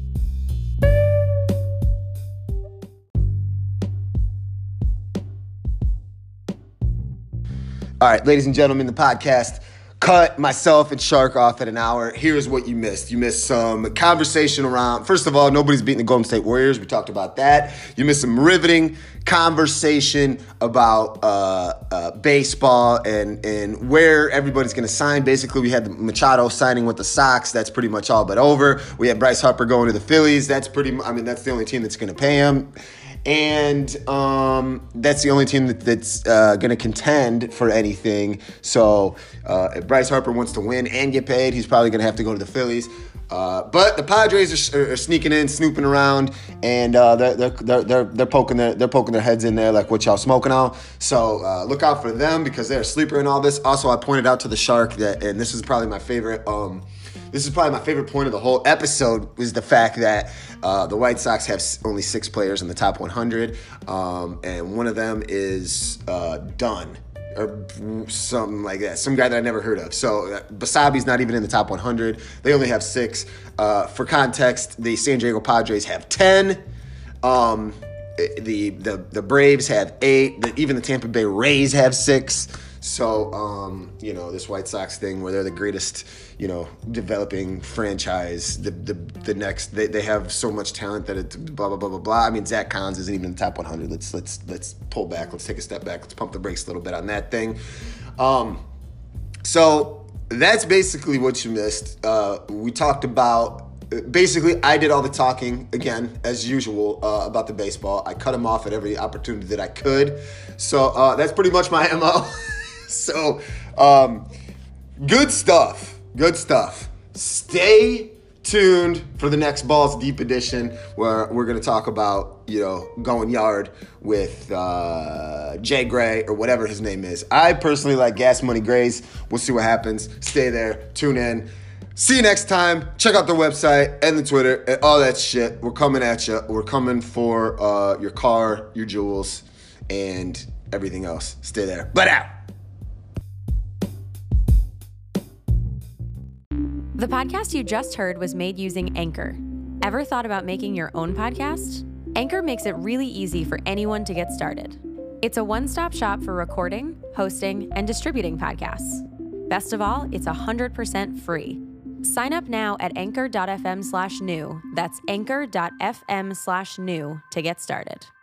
All right, ladies and gentlemen, the podcast cut myself and Shark off at an hour. Here's what you missed. You missed some conversation around, first of all, nobody's beating the Golden State Warriors. We talked about that. You missed some riveting conversation about uh, uh, baseball and, and where everybody's going to sign. Basically, we had the Machado signing with the Sox. That's pretty much all but over. We had Bryce Harper going to the Phillies. That's pretty, I mean, that's the only team that's going to pay him. And um, that's the only team that, that's uh, going to contend for anything. So uh, if Bryce Harper wants to win and get paid, he's probably going to have to go to the Phillies. Uh, but the Padres are, are sneaking in, snooping around, and uh, they're, they're they're they're poking their they're poking their heads in there like what y'all smoking on. So uh, look out for them because they're a sleeper in all this. Also, I pointed out to the Shark that, and this is probably my favorite. Um, This is probably my favorite point of the whole episode was the fact that uh, the White Sox have only six players in the top one hundred, um, and one of them is uh, Dunn or something like that. Some guy that I never heard of. So uh, Basabi's not even in the top one hundred. They only have six. Uh, for context, the San Diego Padres have ten. Um, the, the, the Braves have eight. The, even the Tampa Bay Rays have six. So, um, you know, this White Sox thing where they're the greatest, you know, developing franchise, the the, the next, they, they have so much talent that it's blah, blah, blah, blah, blah. I mean, Zach Collins isn't even in the top one hundred. Let's, let's, let's pull back. Let's take a step back. Let's pump the brakes a little bit on that thing. Um, so that's basically what you missed. Uh, we talked about, basically, I did all the talking, again, as usual, uh, about the baseball. I cut him off at every opportunity that I could. So uh, that's pretty much my M O. So, um, good stuff. Good stuff. Stay tuned for the next Balls Deep edition where we're going to talk about, you know, going yard with uh, Jay Gray or whatever his name is. I personally like Gas Money Grays. We'll see what happens. Stay there. Tune in. See you next time. Check out the website and the Twitter and all that shit. We're coming at you. We're coming for uh, your car, your jewels, and everything else. Stay there. But out. The podcast you just heard was made using Anchor. Ever thought about making your own podcast? Anchor makes it really easy for anyone to get started. It's a one-stop shop for recording, hosting, and distributing podcasts. Best of all, it's one hundred percent free. Sign up now at anchor.fm slash new. That's anchor.fm slash new to get started.